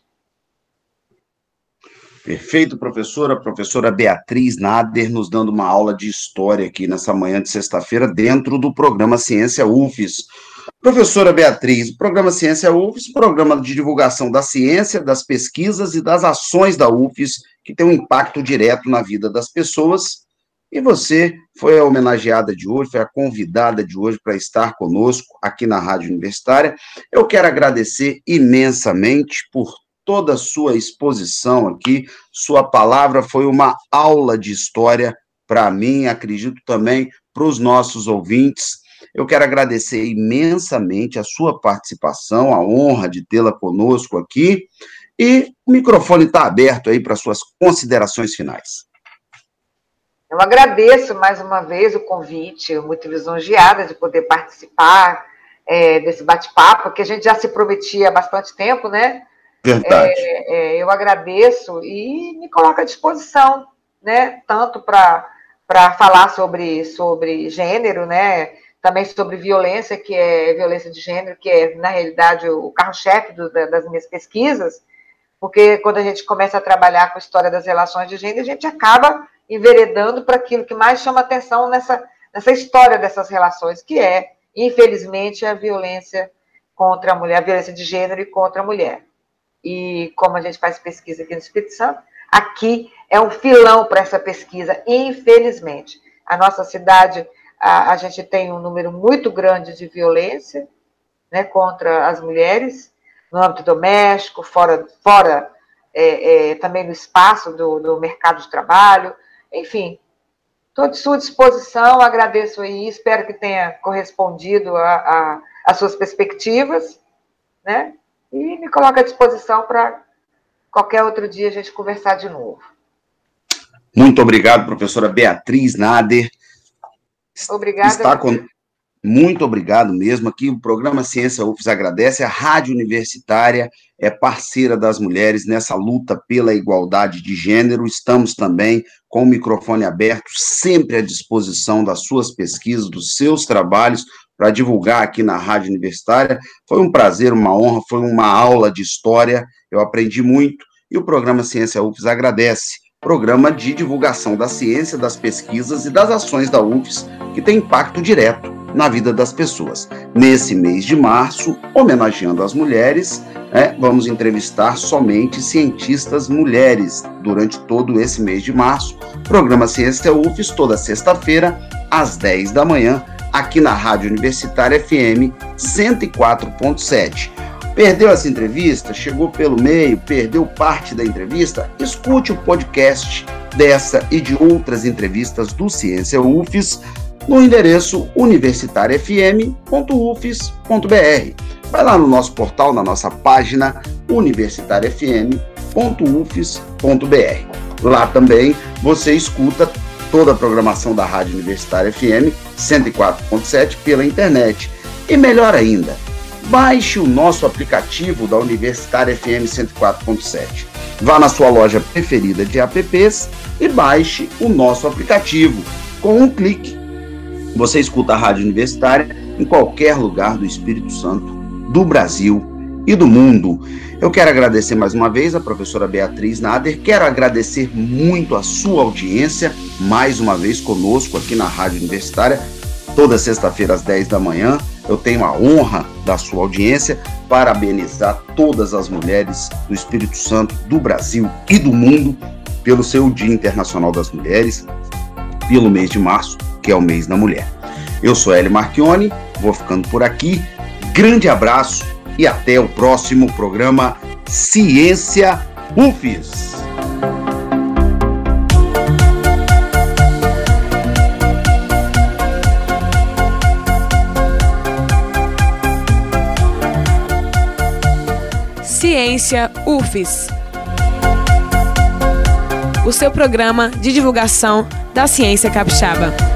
Perfeito, professora. Professora Beatriz Nader nos dando uma aula de história aqui nessa manhã de sexta-feira dentro do programa Ciência U F S. Professora Beatriz, o programa Ciência U F S, programa de divulgação da ciência, das pesquisas e das ações da U F S, que tem um impacto direto na vida das pessoas. E você foi a homenageada de hoje, foi a convidada de hoje para estar conosco aqui na Rádio Universitária. Eu quero agradecer imensamente por toda a sua exposição aqui. Sua palavra foi uma aula de história para mim, acredito também para os nossos ouvintes. Eu quero agradecer imensamente a sua participação, a honra de tê-la conosco aqui, e o microfone está aberto aí para suas considerações finais. Eu agradeço mais uma vez o convite, muito lisonjeada de poder participar é, desse bate-papo, que a gente já se prometia há bastante tempo, né? Verdade. É, é, eu agradeço e me coloco à disposição, né? Tanto para para falar sobre, sobre gênero, né? Também sobre violência, que é violência de gênero, que é, na realidade, o carro-chefe do, das minhas pesquisas, porque quando a gente começa a trabalhar com a história das relações de gênero, a gente acaba enveredando para aquilo que mais chama atenção nessa, nessa história dessas relações, que é, infelizmente, a violência contra a mulher, a violência de gênero e contra a mulher. E como a gente faz pesquisa aqui no Espírito Santo, aqui é um filão para essa pesquisa, infelizmente. A nossa cidade, a, a gente tem um número muito grande de violência, né, contra as mulheres, no âmbito doméstico, fora, fora é, é, também no espaço do, do mercado de trabalho, enfim, estou à sua disposição, agradeço aí, espero que tenha correspondido às suas perspectivas, né, e me coloco à disposição para qualquer outro dia a gente conversar de novo. Muito obrigado, professora Beatriz Nader. Obrigada. Está com... Muito obrigado mesmo. Aqui o programa Ciência U F S agradece. A Rádio Universitária é parceira das mulheres nessa luta pela igualdade de gênero. Estamos também com o microfone aberto, sempre à disposição das suas pesquisas, dos seus trabalhos, para divulgar aqui na Rádio Universitária. Foi um prazer, uma honra, foi uma aula de história. Eu aprendi muito e o programa Ciência U F S agradece. Programa de divulgação da ciência, das pesquisas e das ações da U F S, que tem impacto direto na vida das pessoas. Nesse mês de março, homenageando as mulheres, né, vamos entrevistar somente cientistas mulheres durante todo esse mês de março. Programa Ciência U F S, toda sexta-feira, às dez da manhã, aqui na Rádio Universitária F M cento e quatro ponto sete. Perdeu essa entrevista? Chegou pelo meio? Perdeu parte da entrevista? Escute o podcast dessa e de outras entrevistas do Ciência U F S no endereço universitária f m ponto u f s ponto b r. Vai lá no nosso portal, na nossa página universitária f m ponto u f s ponto b r. Lá também você escuta toda a programação da Rádio Universitária F M cento e quatro ponto sete pela internet. E melhor ainda, baixe o nosso aplicativo da Universitária F M cento e quatro ponto sete. Vá na sua loja preferida de apps e baixe o nosso aplicativo. Com um clique, Você escuta a Rádio Universitária em qualquer lugar do Espírito Santo, do Brasil e do mundo. Eu quero agradecer mais uma vez a professora Beatriz Nader, quero agradecer muito a sua audiência, mais uma vez conosco aqui na Rádio Universitária, toda sexta-feira às dez da manhã. Eu tenho a honra da sua audiência, parabenizar todas as mulheres do Espírito Santo, do Brasil e do mundo pelo seu Dia Internacional das Mulheres, pelo mês de março, que é o mês da mulher. Eu sou Hélio Marchione, vou ficando por aqui. Grande abraço e até o próximo programa Ciência U F E S. Ciência U F E S, o seu programa de divulgação da ciência capixaba.